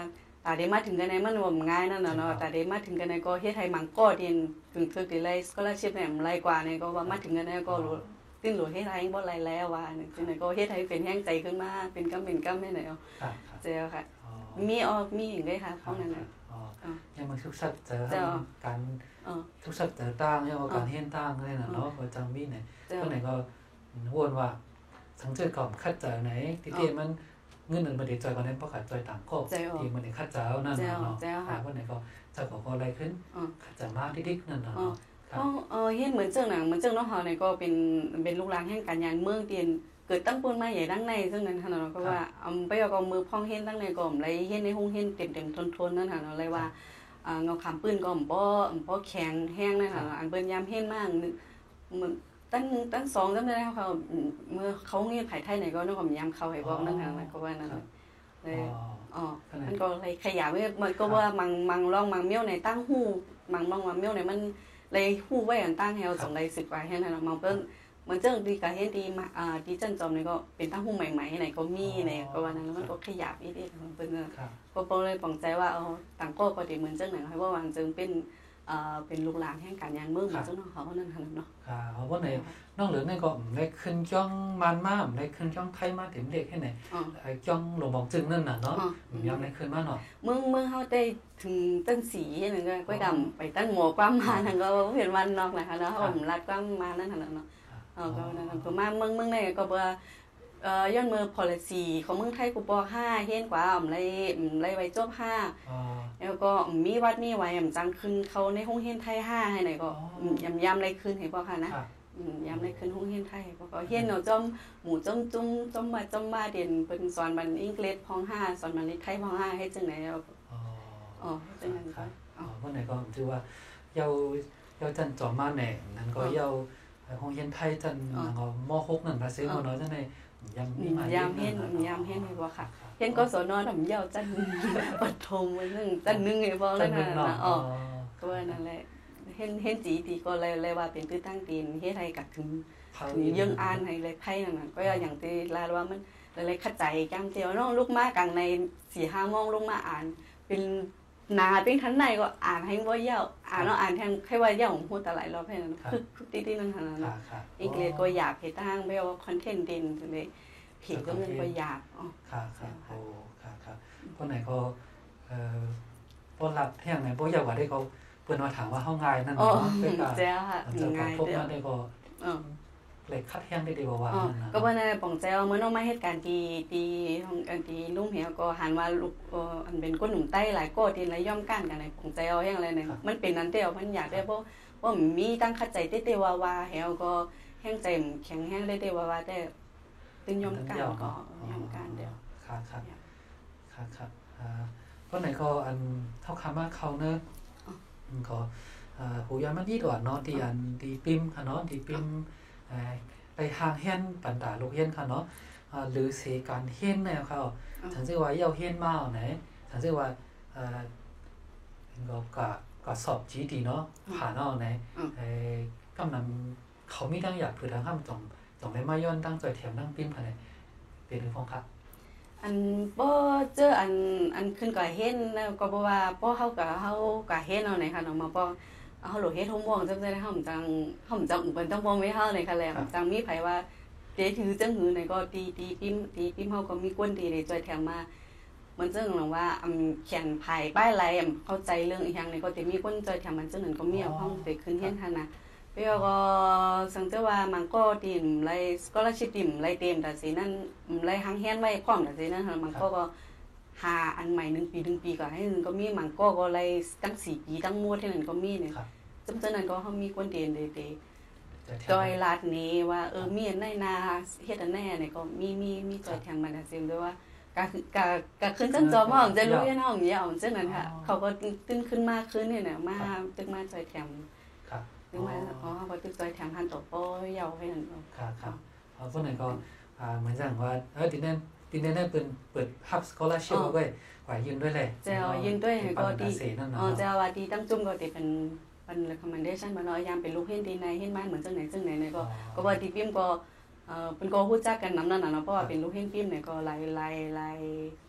Speaker 2: ตาได้มาถึงกันในมันว่าง่ายนั่นน่ะเนาะตาได้มาถึงกันในก็เฮ็ดให้มังก็เรียนถึงได้ไล่สกอลาร์ชิพเนี่ยไล่กว่าเนี่ยก็ว่ามาถึงกันในก็รู้ติ้นหลุดเฮ็ดให้บ่ไล่แล้วว่าจังได๋ก็เฮ็ดให้เป็นแห้งใจขึ้นมาเป็นกำให้ไหนเอาเจ้าค่ะมีอย่างได้ค่ะห้องนั้นน่ะ
Speaker 1: ยังมันทุกสัตว์เจอการทุกสัตว์เจอต่างยังการเฮ็ดต่างเลยน่ะเนาะก็จังมีเนี่ยก็ไหนก็วนว่าสังเกตก่อนคัดเจอไหนที่มันเงินมันบ่ได้จ่อยกันนั้นเพราะขาดจ่อยต่างก็ที่มันได้คัดเจอนั่นเนาะว่าไหนก็เจ้าก็อะไรขึ้นคัดเจอมาดิกๆนั่นเนาะ
Speaker 2: เฮ็ดเหมือนเจ้าหนังเหมือนเจ้าเนาะเฮาเนี่ยก็เป็นลูกหลานแห่งการยานเมืองเตียนเกิดตั้งปูนมาใหญ่ดังในซึ่งนั้นเนาะก็ว่าไปเอาก็มือพ้องเฮ็ดตั้งในก็ไรเฮ็ดในห้องเฮ็ดเต็มๆทนๆนั่นน่ะเนาะเลยว่าเงาขามปืนก็บ่แข็งแห้งนั่นน่ะอันเปิ้นยามเฮ็ดมากเหมือนตั้ง2จำได้เขาเมื่อเขาเฮ็ดไผไทยไหนก็นึกว่ายามเข้าให้บอกนั่นน่ะก็ว่านั่นเลยมันก็เลยขยายมันก็ว่ามังร่องมังเมี้ยวในตั้งหู้มังร่องมังเมี้ยวในมันเลยหู้ไว้อันตั้งแฮว2ได้10กว่าแฮนั่นน่ะมังเปิ้นมันเจ้าดีก็เฮ็ดดีมาดีจันจอมนี่ก็เป็นตั้งหู้ใหม่ๆไหนก็มีไหนก็ว่านั้นมันก็ขยับอีกเปิ้นก็เลยปองใจว่าต่างก็ได้เหมือนจังไหนให้ว่าวางจึงเป็นลูกหลานแห่งการยานเมืองเจ้าน้องเขานั่นหั่นเนาะ
Speaker 1: ค่ะเพราะในน้องเหลือนี่ก็ได้ขึ้นจ้องมันมาได้ขึ้นจ้องไทยมาถึงเด็กแค่ไหนไอ้จ้องหลวงบอกจึงนั่นน่ะเนาะยังได้ขึ้นมาเนาะ
Speaker 2: เมืองเฮาได้ถึงตั้งสีนั่นก็ก้อยดำไปตั้งหมอความมานั่นก็เห็นวันนอกนะคะเนาะผมรักความมานั่นหั่นเนาะก็นั่นก็มาเมืองนี่ก็บ่ย้อนมือ policy ของเมืองไทยกูป5เฮ็ดกว่าไล่ไว้จบ5แล้วก็มีวัดมีไว้จังขึ้นเขาในห้องเรียนไทย5ให้ไหนก็ยำๆไล่ขึ้นให้บ่ค่ะนะยำไล่ขึ้นห้องเรียนไทยบ่ก็เฮ็ดเนาะจ้อมหมู่จ้อมจุ้มจ้อมมาเด่นเพิ่นสอนบันอังกฤษพ้อง5สอนบันไทยพ้อง5เฮ็ดจังได๋จังนั้นก็
Speaker 1: วันไหนก็ถือว่าเยาจันจอมมาแหน่นั่นก็เยาห้องเรียนไทยจันก็ม.6นั่นภาษาเนาะจังได๋ยาม
Speaker 2: เฮ็ดให้บ่ค่ะเฮ็ดกศนทำยาวจันปฐมนึงจันนึงให้บ่แล้วนั่นน่ะก็ว่านั่นแหละเฮ็ดจีตีก็เลยว่าเป็นตื้อตั้งตีนเฮ็ดให้กัดถึงยังอ่านให้เลยไผนั่นน่ะก็อย่างที่ลาว่ามันเลยเข้าใจจังเตียวน้องลูกมากลางใน 4-5 โมงลงมาอ่านเป็นนาเป็นทันในก็อ่านให้บ่ยาวอ่านแทงแค่ว่ายาวฮู้แต่หลายรอบแค่นั้นคือติๆนั่นหั่นน่ะอังกฤษก็อยากเฮ็ดทางแบบว่าคอนเทนต์เด่นจังได๋เพจก็มันก็อยาก
Speaker 1: ครับโอ้ครับคนไหนก็บ่รับแห่งไหนบ่อยากว่าได้ก็เพิ่นว่าถามว่าเฮาง่ายนั่นเนาะ
Speaker 2: เป็นการ
Speaker 1: ง่ายพบมาได้ก็เลยคัดแห่งได้ดีว่านั่น
Speaker 2: นะก็บ่ได้ป้องใจว่ามื้อน้องมาเหตุการณ์ที่ของอันที่ลุงเหี่ยวก็หันว่าลูกอันเป็นคนหนุ่มใต้หลายก็ที่หลายย่อมกันกันป้องใจเอาแห่งอะไรเนี่ยมันเป็นนั้นเดียวมันอยากได้บ่มีตั้งคัดใจเต้ๆว่าเหี่ยวก็แห่งใจแข็งแห้งได้ว่าแต่ตึงย่อมกันก็ย่อมกันเดียว
Speaker 1: ครับคนไหนก็อันเท่าคำว่าเขาเนอะก็หูยามันดีกว่าเนาะที่อันที่ปิมค่ะเนาะที่ปิมไปทางเฮียนปันตาลูกเฮียนค่ะเนาะหรือเสการเฮียนเนี่ยเขาฉันชื่อว่าเย้าเฮียนมาไหนฉันชื่อว่าก็สอบจีดีเนาะผ่านเอาไหนกำลังเขามีตั้งอยากเผื่อทางข้ามจ่องได้มาย้อนตั้งใจแถมตั้งปิมค่ะเนี่ยเป็นหรือฟองครับ
Speaker 2: อันบ่เจออันขึ้นก็เห็นก็บ่ว่าบ่เฮาก็เห็นเอาไหนค่ะเนาะมาบ่เฮาโหลเฮ็ดทุ่มวงจังได๋เฮาจังเปิ้นต้องบ่มีเฮาไหนค่ะแลจังมีไผว่าเตถือจังหือไหนก็ตีปิมเฮาก็มีกวนตีได้จ่อยแถมมามันจังว่าเขียนไผป้ายไรเข้าใจเรื่องอีหยังนี่ก็สิมีคนจ่อยแถมมันจังนั้นก็มีเอาห้องไปขึ้นเฮียนหั่นน่ะเปียก็สังเกตว่ามันก็ติ่มไล่สกอลาร์ชิพติ่มไล่เต็มแต่สินั่นไล่หางเฮียนไว้พร้อมแต่สินั่นมันก็หาอันใหม่1 ปีก็ให้ก็มีมันก็ไล่ตั้ง4 ปีตั้งมวดที่นั่นก็มีเนี่ยจำนั้นก็เฮามีคนเด่นเดจอยลาดนี้ว่ามีอันไหนนาเฮ็ดอันแน่เนี่ยก็มีจอยแทงมันซิมด้วยว่าก็ขึ้นจังจอมจะรู้ยังน้องยาวจังนั้นค่ะเขาก็ตื่นขึ้นมากขึ้นเนี่ยมาตึกมาจอยแทงถึงว่าเขาก็ตึกจอยแถมพันต่อป้อยาวให้นั่น
Speaker 1: ครับเพราะนั้นก็เหมือนอย่างว่าดินแน่เปิดฮับสกอลาร์ชิพไว้กว่ายืนด้วยเลย
Speaker 2: เจ้ายืนด้วยก็ดีเจ้าว่าดีตั้งจุ่มก็ติเป็นrecommendation บ่เนาะยามเป็นลูกเฮ็ดดีในเฮ็ดมาเหมือนจังไหนเนี่ยก็ว่าดีปิมก็เป็นก็ฮู้จักกันนำนั่นน่ะเนาะเพราะว่าเป็นลูกเฮ็ดปิมเนี่ยก็หลาย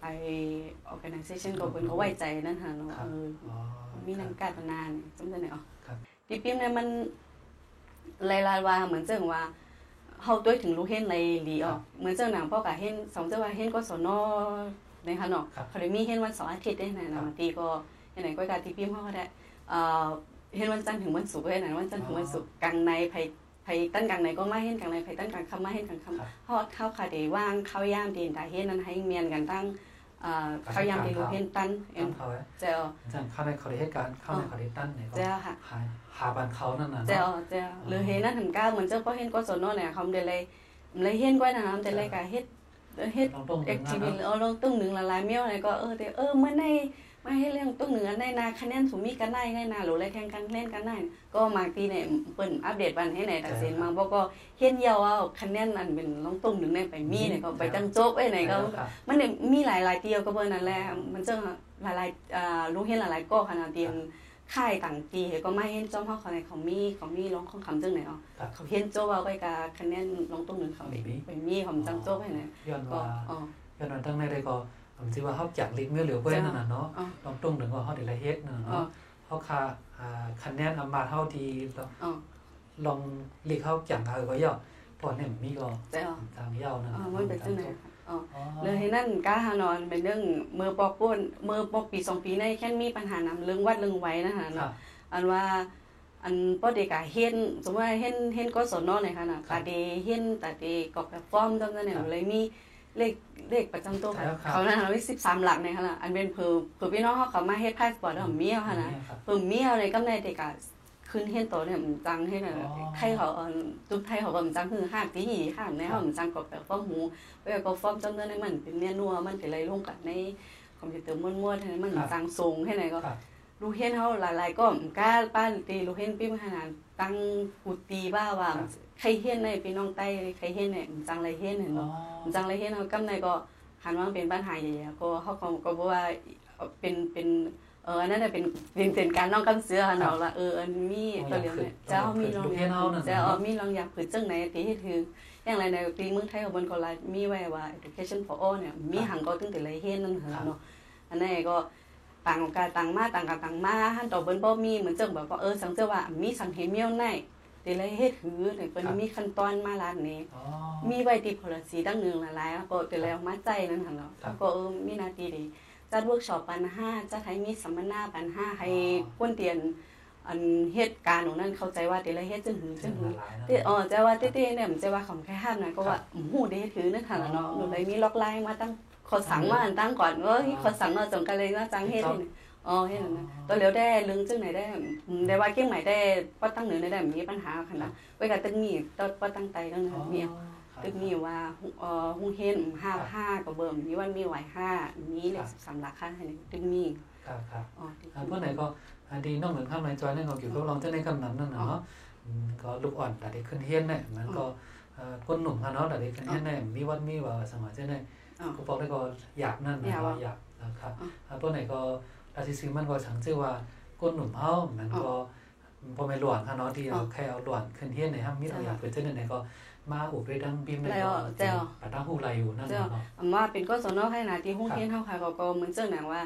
Speaker 2: ไป organization ก็เพิ่นก็ไว้ใจนั่นหั่นเนาะมีนังการนานจำได้ไหนอ๋อที่ปิ๊มเนี่ยมันหลายๆว่าเหมือนจังว่าเฮาด้วยถึงรู้เห็นในหลีอ๋อเหมือนจังหนังพ่อก็เห็นสองจังว่าเห็นกสนในค่ะเนาะเขาได้มีเห็นวันเสาร์อาทิตย์ได้นะบางทีก็ไหนก็การที่ปิ๊มเฮาก็ได้เห็นวันจันทร์ถึงวันศุกร์ได้นะวันจันทร์ถึงวันศุกร์กลางในไผตั้นกลางในก็มาเห็นกลางในไผตั้นกลางค่ำมาเห็นกลางค่ำเฮาเข้าค่ะได้ว่างเข้ายามเดินได้เห็นนั้นให้เมียนกันตั้งเข้ายามได้รู้เห็นตั้น
Speaker 1: เจ้าจังเข้าในเขาได้เหตุการณ์เข้าในเขาได้ตั้นเนี่ยก็
Speaker 2: เจ้าค่ะ
Speaker 1: หาบ้านเขานั่นน่ะ
Speaker 2: เจ้าหรือเห็นนั้นถึงก้าวเหมือนเจ้าก็เห็นก็สนเนี่ยเขาได้เลยเห็นก้อยนะแต่เลยก็เฮ็ดแอคทิวิตี้ลงตุ้งหนึ่งละลายเมี้ยวอะไรก็เมื่อในมาให้เรื่องตุ้งหนึ่งในนาคะแนนสูงมีกันได้ในนาหรืออะไรแข่งกันเล่นกันได้ก็บางทีเนี่ยเปิ้นอัปเดตวันให้ไหนตัดสินมาบอกก็เฮ็ดเยาเอาคะแนนอันเป็นลงตุ้งหนึ่งในไปมีเนี่ยก็ไปตั้งโจ๊กไว้ไหนก็มันเนี่ยมีหลายๆเดียวก็เบิ่นนั่นแหละมันจะหลายๆรู้เห็นหลายๆก็ขนาดเดียนค่ายต่างตีก็ไม่เห็นจ้อมเฮาเขามีร้องของคำจังไหนอ๋อเขาเห็นโจ๊กเอาไว้กับคะแนนลงตุ้งหนึ่งเขาไปมีของจังโจ๊กให้ไหน
Speaker 1: ก็ย้อนว่าตั้งในได้ก็ผมสิว่าเฮาจักลิกเมื่อเหลียวเพิ่นนั่นน่ะเนาะลองตรงถึงว่าเฮาได้ละเฮ็ดนั่นเนาะเฮาค่าคะแนนอำมาตย์เฮาที่ลองลิกเฮาจังก็ย่อพอเนี่ยมีก็ทางยาวนั่น
Speaker 2: มันเป็นจังได๋เลยให้นั่นกะหานอนเป็นเรื่องมือปอกป่นมือปอกปี2ปีในแค่มีปัญหานำเรื่องวัดเรื่องไว้นะคะเนาะอันว่าอันปอเด็กเฮ็ดสมมุติว่าเฮ็ดกสนเนี่ยค่ะน่ะตาเดเฮ็ดตาเดกอกแบบฟอร์มจังนั้นเนี่ยเลยมีเลขประจำตัวเขานั่นมี13หลักเนี่ยค่ะล่ะอันเป็นเผื่อพี่น้องเขามาเฮ็ดพาสปอร์ตของเมียค่ะนะเพิ่มเมียในกำในเด็กขึ้นเฮ็ดตัวเนี่ยมันจังให้น่ะไทยเขาตุ๊กไทยเขาก็มันจังคือ5ปี5ในเฮามันจังก็แบบฟอร์มหูไปก็ฟอร์มจังนั้นมันเป็นเนื้อนัวมันสิไหลลงกันในคอมพิวเตอร์ม้วนๆให้มันจังทรงให้ไหนก็ลูกเฮ็ดเฮาหลายๆก็กล้าป้านตีลูกเฮ็ดปิ๊มขนาดตั้งกูตีบ้าว่าใครเฮ็ดในพี่น้องใต้ใครเฮ็ดเนี่ยจังไรเฮ็ดเนาะจังไรเฮ็ดเฮากำในก็หันว่าเป็นปัญหาใหญ่ๆก็เฮาก็บ่ว่าเป็นอันนั้นน่ะเป็นการน้องกำเสือเนาะว่าอันมีก็เรียกเนี่ยเจ้ามีลองมีลองอยากฝึกจังไหนที่เฮ็ดคืออย่างไรในปีเมืองไทยเขาบนก็มีไว้ว่า education for all เนี่ยมีหังก็ถึงแต่ไรเฮ็ดนั่นเนาะอันนั้นก็ต่างกันต่างมาหันต่อเบิ่นบ่มีเหมือนจังแบบว่าสังเจว่ามีสังเฮเมียวในแต่ละเฮ็ดถือเนี่ยเพิ่นมีขั้นตอนมาลานนี้มีไว้ที่ policy ดังนึงหลายๆก็แต่แล้วมาใจนั่นหั่นเนาะก็มีหน้าที่ดีจัดเวิร์กช็อปปัญหาจัดให้มีสัมมนาปัญหาให้คนเรียนอันเหตุการณ์ของนั้นเข้าใจว่าแต่ละเฮ็ดจังหือแต่แต่ว่าเต้ๆเนี่ยมันจะว่าของแค่ห้ามนะก็ว่าฮู้ได้ถือนั่นหั่นเนาะหนูเลยมีล็อกไลน์มาตั้งขอสั่งมาอันตั้งก่อนขอสั่งเนาะจงกันเลยว่าจังเฮ็ดนี่เฮ็ดนั่นนะตัวเหลียวได้ลึงจังไหนได้ว่าเกี่ยงไหนได้บ่ตั้งเหนือได้มีปัญหาคั่นน่ะไว้ก็ตึงมีบ่ตั้งไตนั่นน่ะมีตึกมีว่าฮู้เฮ็ด55ก็เบิ่มมีวันมีไหว5มีเลข13ราคาให้ตึกมี
Speaker 1: ครับๆพวกไหนก็ดีน้องเหมือนข้ามในจอยนั่นก็เกี่ยวกับลองจะในกำนั้นนั่นเนาะก็ลูกอ่อนแต่ได้ขึ้นเฮียนเนี่ยมันก็คนหนุ่มค่ะเนาะแต่ได้ขึ้นเฮียนเนี่ยมีวัดมีว่าสมัยเจ้าเนี่ยก็บอกได้ก็อยากนั่นนะอยากนะครับพวกไหนก็ราศีสิงห์มันก็สังชื่อว่าคนหนุ่มเฮามันก็บ่แม่นหลวงค่ะเนาะที่เอาแค่เอาหลวงขึ้นเฮียนเนี่ยครับมีตัวอย่างเพิ่นเจ้าเนี่ยก็มาอุบได้ดังบิมได้ก็ปะตั้งฮู้ไหลอยู่นั่นเนาะ
Speaker 2: ว่าเป็นก็สนให้นะที่ฮู้เฮียนเฮาค่ะก็เหมือนเจ้าหนังว่า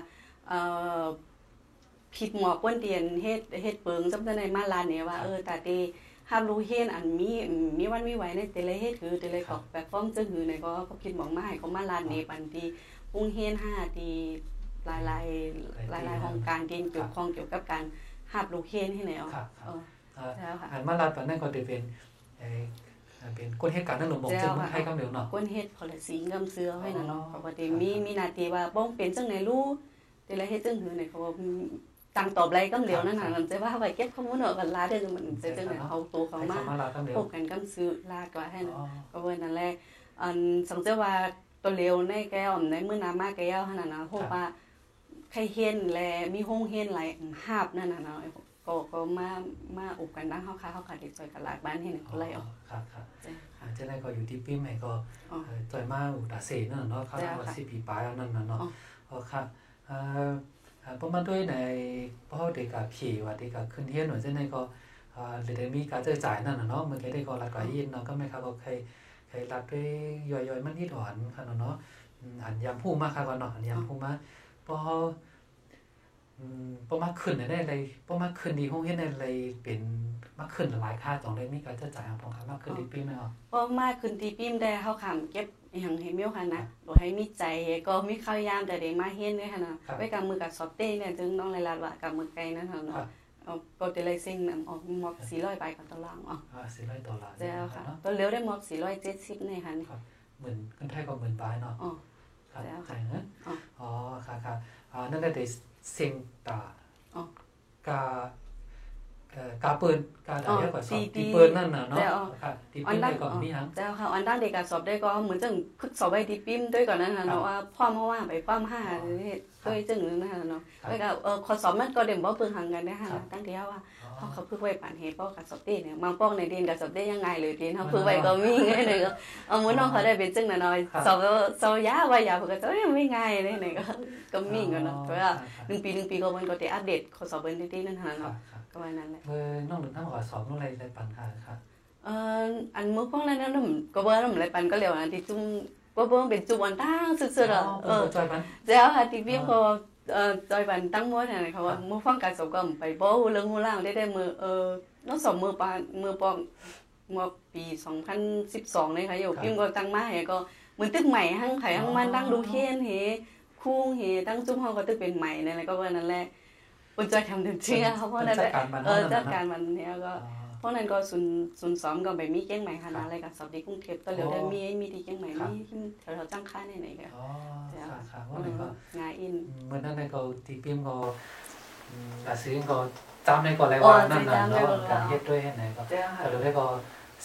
Speaker 2: ผิดหมอป้นเตียนเฮ็ดเปิงจำได้ในมาลานเนี่ยว่าตาเตห้ามรู้เฮ็ดอันมีวันมีไหวในแต่ละเฮ็ดคือแต่ละก็แบบฟ้อมจังหือเนี่ยก็คิดบอกมาให้เขามาลานนี้ปันที่ฮู้เฮียน5ที่หลายของการเกี่ยวข้องเกี่ยวกับการหับลูกเฮ็ดให้ไหน
Speaker 1: อันมาลานปันนั้นก็ได้เป็นคนเฮ็ดการนั่นหลงบอกจึงมันให้กำเดียวเนาะ
Speaker 2: คนเฮ็ด policy กำเสือให้น่ะเนาะปกติมีหน้าที่ว่าบ่เป็นจังไหนรู้แต่ละเฮ็ดจังหือเนี่ยเขาตั้งตอบไรกำเหลียวนั่นน่ะมันจะว่าไว้เก็บข้อมูลเนาะกันลาได้มันจะจังไหนเอาตัวเขามาพบกันกำซื้อลากว่าให้น่ะก็ว่านั่นแหละอันสังเจว่าตัวเหลวในแก้วในมื้อน้ามาแก้วหั่นน่ะโหว่าใครเฮ็ดแลมีห้องเฮ็ดหลายหาบนั่นน่ะเนาะก็มาอุบกันดังเฮาค่ะเด็กจอยกันลากบ้านเฮ็ดก็เลย
Speaker 1: ครับเจ้าไหนก็อยู่ที่ปีใหม่ก็จอยมาอุตาเสนั่นเนาะเขาว่าสิปีปลายนั่นน่ะเนาะก็ครับประมาณด้วยในเพราะเด็กก็ขี่ว่าเด็กก็ขึ้นเฮียนหน่อยเจ้าไหนก็ได้มีการจ่ายนั่นน่ะเนาะมันได้ก็หลากหลายยินเนาะก็แม่ครับก็ใครรักด้วยย่อยๆมันที่ถอนคั่นเนาะอันยามผู้มาค่ะก่อนเนาะอันยามผู้มาพอมาขึ้นได้เลยพอมาขึ้นดีห้องเฮ็ดได้เลยเป็นมาขึ้นหลายค่าจังเลยมีการจ่ายของค่ามาขึ้นดีปีมั้ยอ๋อ
Speaker 2: พอมาขึ้นดีปีได้เฮาข้ามเก็บอีหยังให้มิ้วค่ะนะบ่ให้มีใจก็มีข้าวยามแต่ได้มาเฮ็ดด้วยค่ะนะไว้กับมือกับสอบเต้เนี่ยจึงน้องไลลาดว่ากับมือไกลนั่นเนาะก็ได้เลยสิ่งออกมอบ400บาทกับตารางอ๋อ
Speaker 1: $400
Speaker 2: แล้วค่ะตัวเหลียวได้มอบ470นี่ค่ะนี่
Speaker 1: ครับเหมือนคนไทยก็เหมือนบาทเนาะ
Speaker 2: อ๋อ
Speaker 1: แล้วค่ะอ๋อค่ะนั่นได้สิ่งตาอ๋อกาปืนกาได้ก็สอบตีปืนนั่นน่ะเนาะค่ะตีปืนได้ก็มีหยัง
Speaker 2: แล้วค่ะอันด้านเด็กก็สอบได้ก็เหมือนจังฝึกสอบไว้ตีปิ้มด้วยก่อนนั้นน่ะเนาะว่าพร้อมเฮาว่าไปพร้อม5ด้วยจึงนั่นน่ะเนาะแล้วก็ข้อสอบมันก็เด่มบ่เพิ่งหังกันได้ค่ะตั้งแต่ว่าเขาฝึกไว้ปานเฮ็ดป้อกับสอบเต้เนี่ยบางป้องในดินกับสอบได้ยังไงเลยดินเฮาฝึกไว้ก็มีไงนึงเหมือนน้องเขาได้เป็นจึงน่ะเนาะสอบยาว่าอย่าฝึกก็ไม่ง่ายเลยนี่ก็มีกันเนาะเพราะว่า1ปีก็มันก็ได้อัปเดตข้อสอบเบิ่งได้นั่นน่ะเนาะก็ว่านั้นแหละ
Speaker 1: น้องนึงทำข้อสอบนู่นอะไรปันค่ะ
Speaker 2: อันมื้อพวกนั้นน่ะก็บ่นำอะไรปันก็แล้วอันที่จุ่มบ่เป็นจุ่มอันตั้งซื่อๆแล้วค่ะที่พี่ก็จอยบันตั้งมื้อนั่นเขาว่ามื้อฟังการสอบก็ไปบ่ฮู้เรื่องฮู้ราวได้มื้อน้องสอบมื้อปานมื้อปองมื้อปี2012นี่ค่ะอยู่พิมก็ตั้งมาให้ก็เหมือนตึกใหม่หั่งไผหั่งมันตั้งดูเฮียนเฮคุ้งเฮตั้งจุ่มเฮาก็ตึกเป็นใหม่นั่นแหละก็ว่านั่นแหละเพิ่นจอยทำเต็มที่เพราะนั่นแหละจัดการมันเนี่ยก็เพราะนั้นก็ศูนย์ซ้อมก็ไปมีเชียงใหม่คณะอะไรก็สอบที่กรุงเทพก็เหลือได้มีที่เชียงใหม่มีแถวๆจังค่าไหนๆก็
Speaker 1: อ๋อค่ะว่านั้นก็
Speaker 2: งาอิน
Speaker 1: เมื่อนั้นก็ที่พิมก็อาซื้อก็จำได้ก็แล้วว่านั่นน่ะเนาะการเฮ็ดด้วยเฮ็ดไหนก็แล้วได้ก็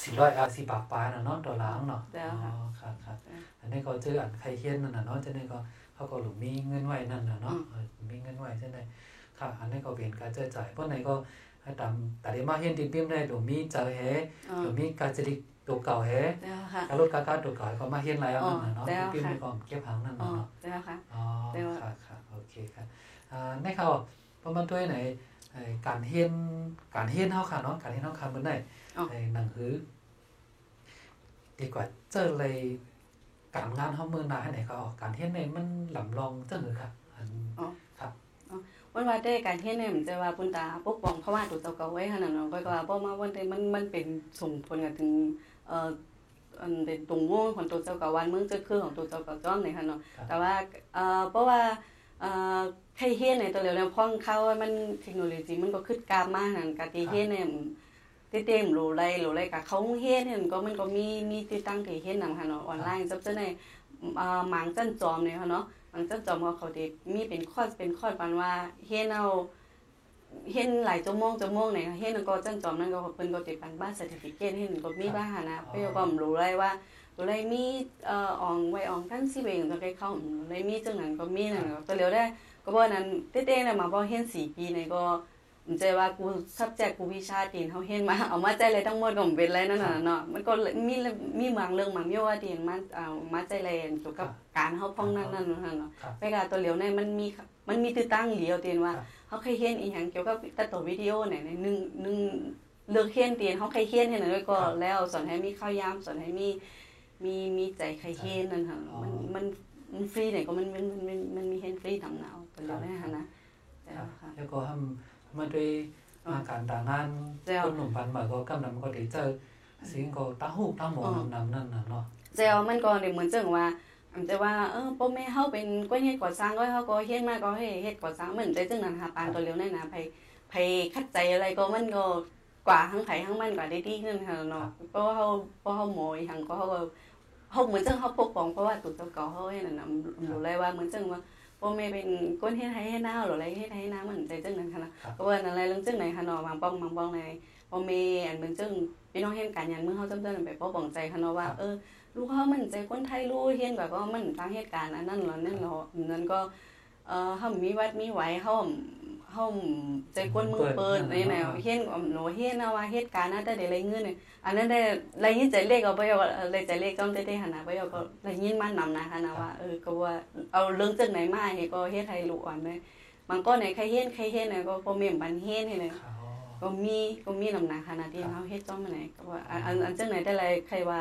Speaker 1: 400บาทปลายน่ะเนาะต่อหลังเนาะอ๋อค่ะอันนี้ก็ชื่ออันใครเฮียนนั่นน่ะเนาะจังได๋ก็เขาก็หลุมมีเงินไว้นั่นน่ะเนาะมีเงินไว้จังได๋ค่ะอันนี้ก็เป็นการจ่ายเพราะไหนก็ให้ตามแต่ได้มาเฮียนที่พิมได้หลุมมีเจอเฮหลุมมีการจิกตัวเก่าเฮการลดการตัวเก่าก็มาเฮียนแล้วนั่นน่ะเนาะที่พิมก็เก็บหางนั่นน่ะเนาะ
Speaker 2: ค่ะ
Speaker 1: อ๋อค่ะโอเคค่ะในเขาประมาณด้วยไหนการเฮียนเฮาค่ะเนาะการเฮียนเฮาค่ะมื้อไหนหนังหือดีกว่าเจอเลยการงานเฮามื้อหน้าให้ไหนก็การเฮียนนี่มันลำลองจังหือค่ะครับ
Speaker 2: วันว่าได้การเฮ็ดเนี่ยมันจะว่าปุ่นตาปกป้องเพราะว่าตัวเจ้าเก่าไว้ขนาดนั้นก็ว่าบ่มาวันแต่มันเป็นส่งผลกันถึงอันเป็นตรงวงของตัวเจ้าเก่าวันเมืองจะคือของตัวเจ้าเก่าจ้อมนี่ค่ะเนาะแต่ว่าเพราะว่าใครเฮ็ดเนี่ยตัวแล้วพ่องเข้ามันเทคโนโลยีมันก็ขึ้นกราฟมาหั่นกะที่เฮ็ดเนี่ยเต็มรู้ไรก็เขาเฮ็ดเนี่ยมันก็มีติดตั้งที่เฮ็ดนำค่ะเนาะออนไลน์ซับจังได๋หมางจั่นจอมเนี่ยค่ะเนาะมันจะจอมเขาเด็กมีเป็นคอร์สปานว่าเฮ็ดเอาเฮ็ดหลายชั่วโมงนี่เฮ็ดก็จั่นจอมนั่นก็เพิ่นก็ติดปันบ้านเซอร์ติฟิเคทเฮ็ดก็มีบ้านนะเพิ่นก็รู้เลยว่าตัวใดมีอองไว้อองทั้งสิเวงตัวใดเข้าเลยมีจังนั้นก็มีนั่นก็ตัวเหลียวได้ก็บ่นั้นเต้ๆน่ะมาบ่เฮ็ด4ปีนี่ก็มันใจว่ากู subject กูวิชาตีนเฮาเฮ็ดมาเอามาใจเลยทั้งหมดก็เป็นไรนั่นน่ะเนาะมันก็มีบางเรื่องบางโยว่าตีนมาใจเลยเกี่ยวกับการเฮาพ้องนั่นนั่นเนาะไปก็ตัวเหลียวในมันมีติดตั้งเหลียวตีนว่าเฮาเคยเฮ็ดอีหยังเกี่ยวกับตัดต่อวิดีโอไหนใน1เลือกเฮ็ดตีนเฮาเคยเฮ็ดเฮ็ดนั่นก็แล้วสอนให้มีข้าวยามสอนให้มีใจใครเฮ็ดนั่นค่ะมันฟรีไหนก็มันมีเฮ็ดฟรีทำเอาตัวเหลียวได้หั่นนะ
Speaker 1: แล้วก็มาด้วยการต่างงานคนหนุ่มปันมาก็กำลังก็ได้เจอสิ่งก็ตาหูตาหมอนำนั่นน่ะเนาะ
Speaker 2: เจ้ามันก็ได้เหมือนจังว่าแต่ว่าพ่อแม่เฮาเป็นก้อยเฮ็ดก่อสร้างก็เฮาก็เฮ็ดมาก็ให้เฮ็ดก่อสร้างเหมือนใจจังนั้นหาปานตัวเร็วนั่นน่ะไผคัดใจอะไรก็มันก็กว่าทั้งไผทั้งมันกว่าได้ดีขึ้นค่ะเนาะเพราะเฮาหมออีหยังก็เฮาเหมือนจังเฮาปกป้องเพราะว่าตัวเจ้าเก่าเฮาเฮ็ดนั่นน่ะรู้เลยว่าเหมือนจังว่าพ่อแม่เป็นคนเฮ็ดให้นาหรืออะไรเฮ็ดให้นาเหมือนใจจังนั้นค่ะนะเพราะว่านั่นแหละเรื่องจังไหนค่ะเนาะบางป้องในพ่อแม่อันเป็นจังพี่น้องเฮ็ดกันอย่างมื้อเฮาจำเป็นไปปกป้องใจค่ะเนาะว่าลูกเฮามันใจคนไทยรู้เฮ็ดแบบว่ามันตามเหตุการณ์อันนั้นนั่นก็เฮามีวัดมีไหวเฮาใจคนมือเปิ้นในแนวเฮ็ดหนูเฮ็ดนะว่าเหตุการณ์นั้นได้ไรเงินอันนั้นได้ไรยินใจเลขเอาไปเอาเลยใจเลขก็ได้หั่นน่ะไปเอาก็ไรยินมานำนะค่ะนะว่าก็ว่าเอาเรื่องจังไหนมาให้ก็เฮ็ดให้ลูกอ่อนได้บางก็ไหนใครเฮ็ดน่ะก็บ่แม่นบันเฮ็ดให้เลยก็มีนำหน้าขนาดที่เฮาเฮ็ดจ้อมมาไหนก็ว่าอันจังไหนได้ไรใครว่า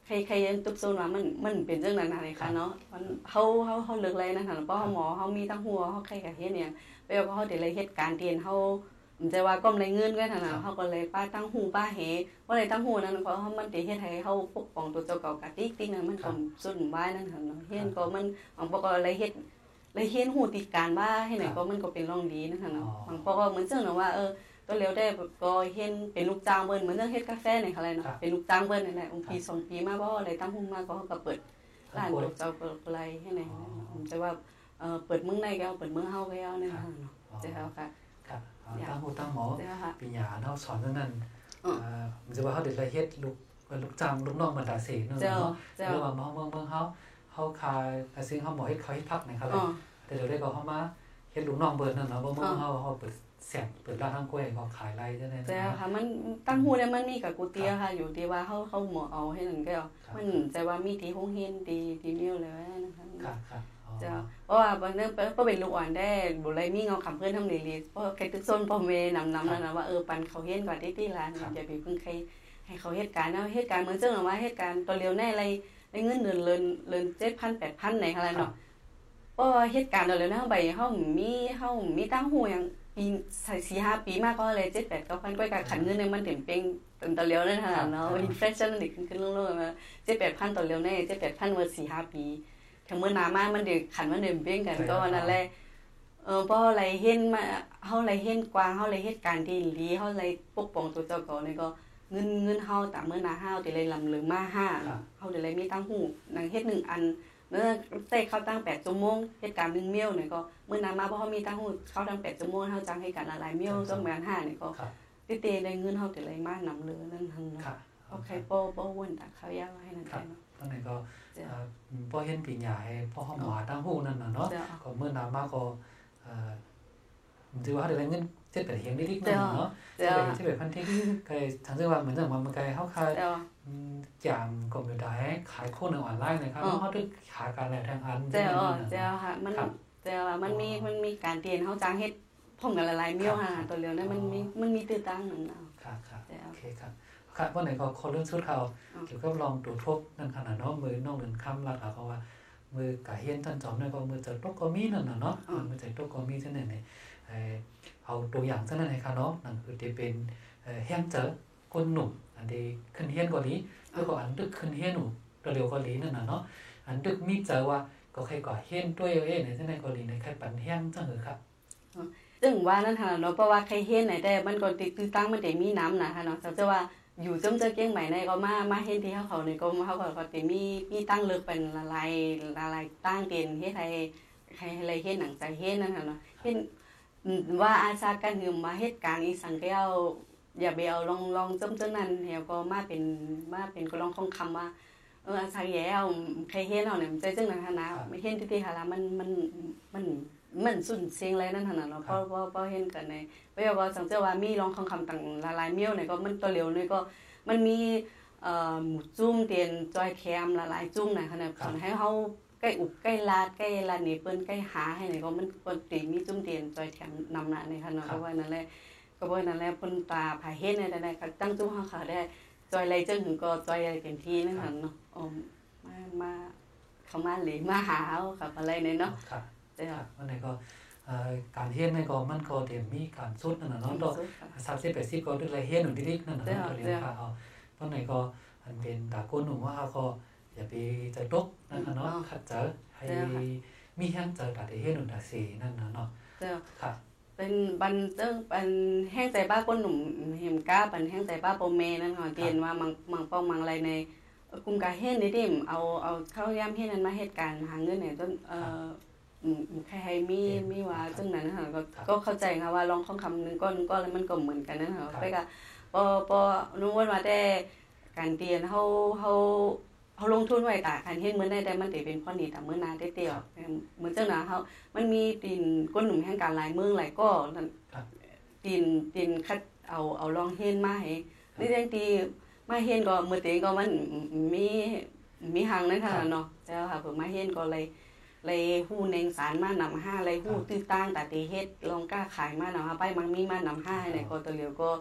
Speaker 2: ใครยังตุบโซนว่ามันเป็นจังนั้นน่ะเลยค่ะเนาะมันเฮาเลิกเลยนะคะเพราะหมอเฮามีทั้งหัวเฮาใครก็เฮ็ดเนี่ยไปเอาเฮาได้เลยเฮ็ดการเรียนเฮามันจะว่าก้มได้เงินก็นั่นน่ะเฮาก็เลยป้าตั้งหูป้าเหบ่ได้ตั้งหูนั้นเพราะมันได้เฮ็ดให้เฮาปกป้องตัวเจ้าเก่ากะติ๊กๆนั้นมันก็สุดบ้านนั่นค่ะเนาะเฮ็ดก็มันบางปก็เลยเฮ็ดหูติดการว่าให้ไหนก็มันก็เป็นรองดีนะคะเนาะบางปก็เหมือนจังว่าก็เร็วได้ก็เฮ็ดเป็นลูกจ้างเบิ่นเหมือนจังเฮ็ดกาแฟนี่ค่ะอะไรเนาะเป็นลูกจ้างเบิ่นนั่นแหละปี2ปีมาบ่อะไรตั้งหูมาก็เฮาก็เปิดร้านตัวเจ้าก็อะไรให้ไหนแต่ว่าเปิดเมืองในก็เปิดเมืองเฮาก็เอานะคะเนาะเจ้าค่ะ
Speaker 1: ครับตั้งหูตั้งหมอปัญญาเนาะสอนนั้นมันจะว่าเฮาได้ละเฮ็ดลูกจ้างลูกน้องบรรดาเสเนาะหรือว่าเมืองเฮาขายซึ่งเฮาบ่เฮ็ดเขาเฮ็ดพักนี่ค่ะแต่เดี๋ยวได้ก็เฮามาเฮ็ดลูกน้องเบิ่นนั่นเนาะบ่เมืองเฮาเปิดแสงเปิดร้านทางกล้วยก็ขายไรจังได๋
Speaker 2: จ้ะค่ะมันตั้งหูได้มันมีกับกูเตียค่ะอยู่ที่ว่าเฮาหมอเอาให้นั่นก็มันแต่ว่ามีที่โรงเรียนที่มีอยู่แล้วนะคะ
Speaker 1: ครับ
Speaker 2: จ้ะเพราะว่าบางเรื่องก็เป็นลูกอ่อนได้บ่ได้มีเงาคำเพิ่นทำลีเพราะใครตึกซนพ่อแม่นำนั่นน่ะว่าปันเขาเฮ็ดก่อนที่ร้านอย่าไปเพิ่งใครให้เขาเหตุการณ์เหตุการณ์เหมือนจังว่าเหตุการณ์ตัวเร็วแน่อะไรได้เงินเดือนเลิน 7,000 8,000 ไหนค่ะเนาะเพราะเหตุการณ์ตัวเร็วนะใบเฮามีตั้งหูอย่างปี4-5 ปีมากก็เลย 7-8 9,000ก็ขันเงินเนี่ยมันเต็มเป้งตัวเร็วนั่นค่ะเนาะอินเฟลชั่นมันขึ้นลงๆมา 7-8,000 ตัวเร็วแน่ 7-8,000 เมื่อ 4-5 ปีถึงเมื่อนามามันเด็กขันมันเต็มเป้งกันก็นั่นแหละเพราะอะไรเห็นมาเฮาเลยเห็นกว้างเฮาเลยเหตุการณ์ที่ดีเฮาเลยปกป้องตัวเจ้าก่อนนี่ก็เงินเฮาตามมื้อนาเฮาได้เลยลำลึงมา5เฮาได้เลยมีตั้งหูนางเฮ็ด1อันเมื่อใส่เข้าตั้ง8ชั่วโมงเหตุการณ์1เมี้ยวนี่ก็มื้อนามาบ่เฮามีตั้งหูเข้าตั้ง8ชั่วโมงเฮาจังให้กันหลายเมี้ยวต้องแม่น5นี่ก็ติเตได้เงินเฮาได้เลยมานำเลยนั่นหั่นค่ะโอเคบ่วนตาเขายาวให้นั่นได้เนาะ
Speaker 1: ตอนนี้ก็บ่เห็นปีใหญ่พ่อเฮาหมอตั้งหูนั่นน่ะเนาะก็มื้อนามาก็มันถือว่าได้เงิน7-8เฮงนิดๆนั่นเนาะ7-8,000ที่ก็ทางซึ่งว่าเหมือนจังว่ามันก็เฮาขายอย่างก็บ่ได้ขายโคในออนไลน์นะครับเฮาได้ขายกันแล้วทางอัน
Speaker 2: เจ้าค่ะมันมีการเรียนเฮาจังเฮ็ดพร้อมกันหลายๆเมี้ยวค่ะตัวเร็วนั้นมันมีตื้อตั้งนั่นเนาะ
Speaker 1: ครับโอเคครับวันไหนก็คนเรื่องชุดเขาเกี่ยวกับลองตรวจพบนั่นขนาดเนาะมือนอกเดินค่ำรัดเขาว่ามือกะเฮียนท่านจอมเนี่ยก็มือจะตกก็มีนั่นน่ะเนาะมือจะตกก็มีจังได๋เนี่ยเอาตัวอย่างจังได๋ให้ค่ะเนาะนั่นคือที่เป็นแห้งเจอคนหนุ่มอันที่ขึ้นเฮียนกว่านี้แล้วก็อันตึกขึ้นเฮียนหนูเร็วกว่านี้นั่นน่ะเนาะอันตึกมีเจอว่าก็ใครก็เฮียนด้วยเนี่ยจังได๋ก็ดีในใครปันแห้งจังครับ
Speaker 2: ซึ่งว่านั่นค่ะเนาะเพราะว่าใครเฮียนไหนแต่มันก็ติดตั้งมันได้มีน้ำนะคะเนาะจะว่าอยู่จมเจอเกี้ยงใหม่ในก็มาเห็นที่เขานี่ก็เขาก็ติมีตั้งเลิกเป็นละลายตั้งเตียนเฮ็ดให้อะไรเฮ็ดหนังใจเฮ็ดนั่นน่ะเนาะเฮ็ดว่าอาชากันหือมาเฮ็ดการอีสังแก้วอย่าไปเอาลองจมจังนั้นแล้วก็มาเป็นก็ลองคงคำว่าอาชาแย่เอาใครเฮ็ดเฮาเนี่ยใจจังนั้นนะไม่เห็นที่หาละมันสุนเสียงอะไรนั่นหั่นน่ะเนาะเพราะเห็นกันในเพราะว่าสังเกตว่ามีลองคำต่างหลายๆเมี้ยวเนี่ยก็มันตัวเร็วเนี่ยก็มันมีหมูจุ้มเตียนจอยแคมหลายๆจุ้มน่ะคั่นน่ะสอนให้เฮาใกล้อุบใกล้ลาดใกล้ลานี่เปิ้นใกล้หาให้นี่ก็มันปกติมีจุ้มเตียนจอยแคมนำหน้านี่คั่นเนาะเพราะว่านั่นแหละก็บ่นั่นแหละเพิ่นตาผาเฮ็ดได้ก็ตั้งจุ้มเฮาค่ะได้จอยไรจังถึงก็จอยอะไรเต็มที่นั่นหั่นเนาะมาเข้ามาหลีมาหาเฮากับอะไรเนี่ยเนาะ
Speaker 1: วันไหนก็การเฮ็ดนี่ก็มันก็เดี๋ยวมีการสุดนั่นน่ะเนาะดอก30-80ก็ด้วยไรเฮ็ดหนึ่งนิดๆนั่นน่ะตัวเรียนค่ะตอนไหนก็อันเป็นตาก้นหนุ่มว่าก็อย่าไปใจตกนั่นน่ะเนาะขัดเจอให้มีแห้งเจอตาที่เฮ็ดหนึ่งตาสีนั่นน่ะเนาะ
Speaker 2: ค่ะเป็นบันเติ้งเป็นแห้งใจบ้าก้นหนุ่มเห็มก้าเป็นแห้งใจบ้าโปเมนั่นค่ะเรียนว่ามังป้องมังอะไรในกลุ่มการเฮ็ดนี่ดิเอาเข้าย่ำเฮ็ดนั้นมาเหตุการณ์หาเงินเนี่ยต้นใครให้มีว่าจังนั้นค่ะก็เข้าใจค่ะว่าลองข้องคำนึงก็แล้วมันก็เหมือนกันนั่นค่ะไปก็พอรู้ว่าได้การเรียนเฮาลงทุนไว้ตาการเฮ็ดมื้อได้แต่มันได้เป็นพอนี่ตามมื้อนาได้เตียวเหมือนจังนั้นเฮามันมีตีนก้นหนุ่มแห่งการหลายเมืองหลายก็ตีนคัดเอาลองเฮ็ดมาให้นี่จังตีมาเฮ็ดก็มื้อเตงก็มันมีหังนั่นค่ะเนาะเจ้าค่ะเพิ่นมาเฮ็ดก็เลยฮู้เนงสารมานำ5เลยฮู้ตื้อตั้งตาติเฮ็ดลองกล้าขายมานำ5ไปมังมีมานำ5เนี่ยก็ตัวเหลียวก็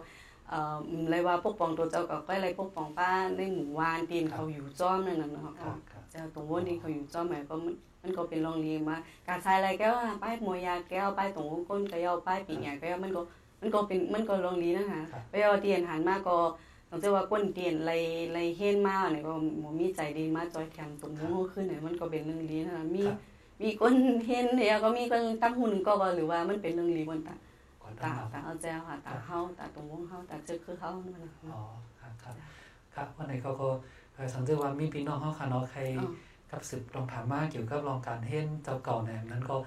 Speaker 2: เลยว่าปกป้องตัวเจ้าก็เลยปกป้องป้าในหมู่บ้านตีนเขาอยู่จ้อมนั่นน่ะเนาะเจ้าตรงวนที่เขาอยู่จ้อมหมายก็มันก็เป็นโรงเรียนมาการใช้อะไรแก้วป้ายมวยยาแก้วป้ายตรงก้นก็ยาวป้ายปีหญ้าก็ยาวมันก็เป็นมันก็โรงเรียนนะคะไปเอาเตียนหันมาก็ต้องเรียกว่าก้นเตียนไรเฮ็ดมาเนี่ยก็บ่มีใจดีมาจอยแถมตรงหูขึ้นเนี่ยมันก็เป็นเรื่องเรียนนะมีคนเห็นแล้วก็มีคนตั้งหุ่นก็หรือว่ามันเป็นเรื่องรีบนตาเอาแจวค่ะตาเฮาตาตรงวงเฮาตาเจอคือเฮานั่นน่ะ
Speaker 1: อ๋อครับวันไหนเขาก็สังเกตว่ามีพี่น้องเฮาค่ะเนาะใครกับสืบลองถามมาเกี่ยวกับรองการเฮ็ดเจ้าเก่าเนี่ยนั้นก็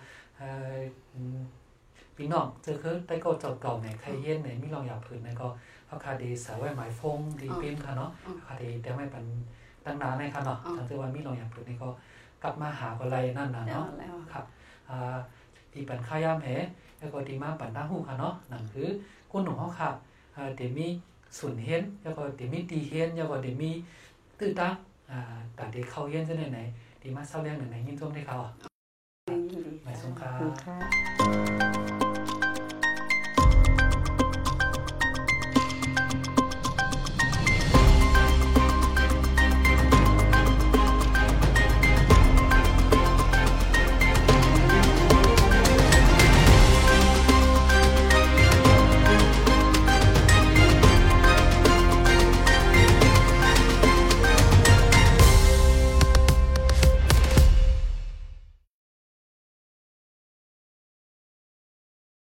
Speaker 1: พี่น้องเจอคือได้ก็เจ้าเก่าเนี่ยใครเฮ็ดเนี่ยมีลองอยากพื้นเนี่ยก็เฮาคาดีสาวไว้หมายฟงดีปิ้มค่ะเนาะคาดีแต่ไม่เป็นตั้งนานเลยค่ะเนาะสังเกตว่ามีลองอยากพื้นนี่ก็กลับมาหาคนไรนั่นน่ะเนาะครับที่ปันข้าวยามแหแล้วก็ที่มาปันหน้าหูค่ะเนาะนั่นคือคนหนุ่มเฮาค่ะเดี๋ยวมีศูนย์เฮียนแล้วก็เดี๋ยวมีตีเฮียนแล้วก็เดี๋ยวมีตื้อตั้งแต่เดี๋ยวเข้าเฮียนจะไหนที่มาเศร้าเรื่องไหนยินชมได้เขาไม่สงคราม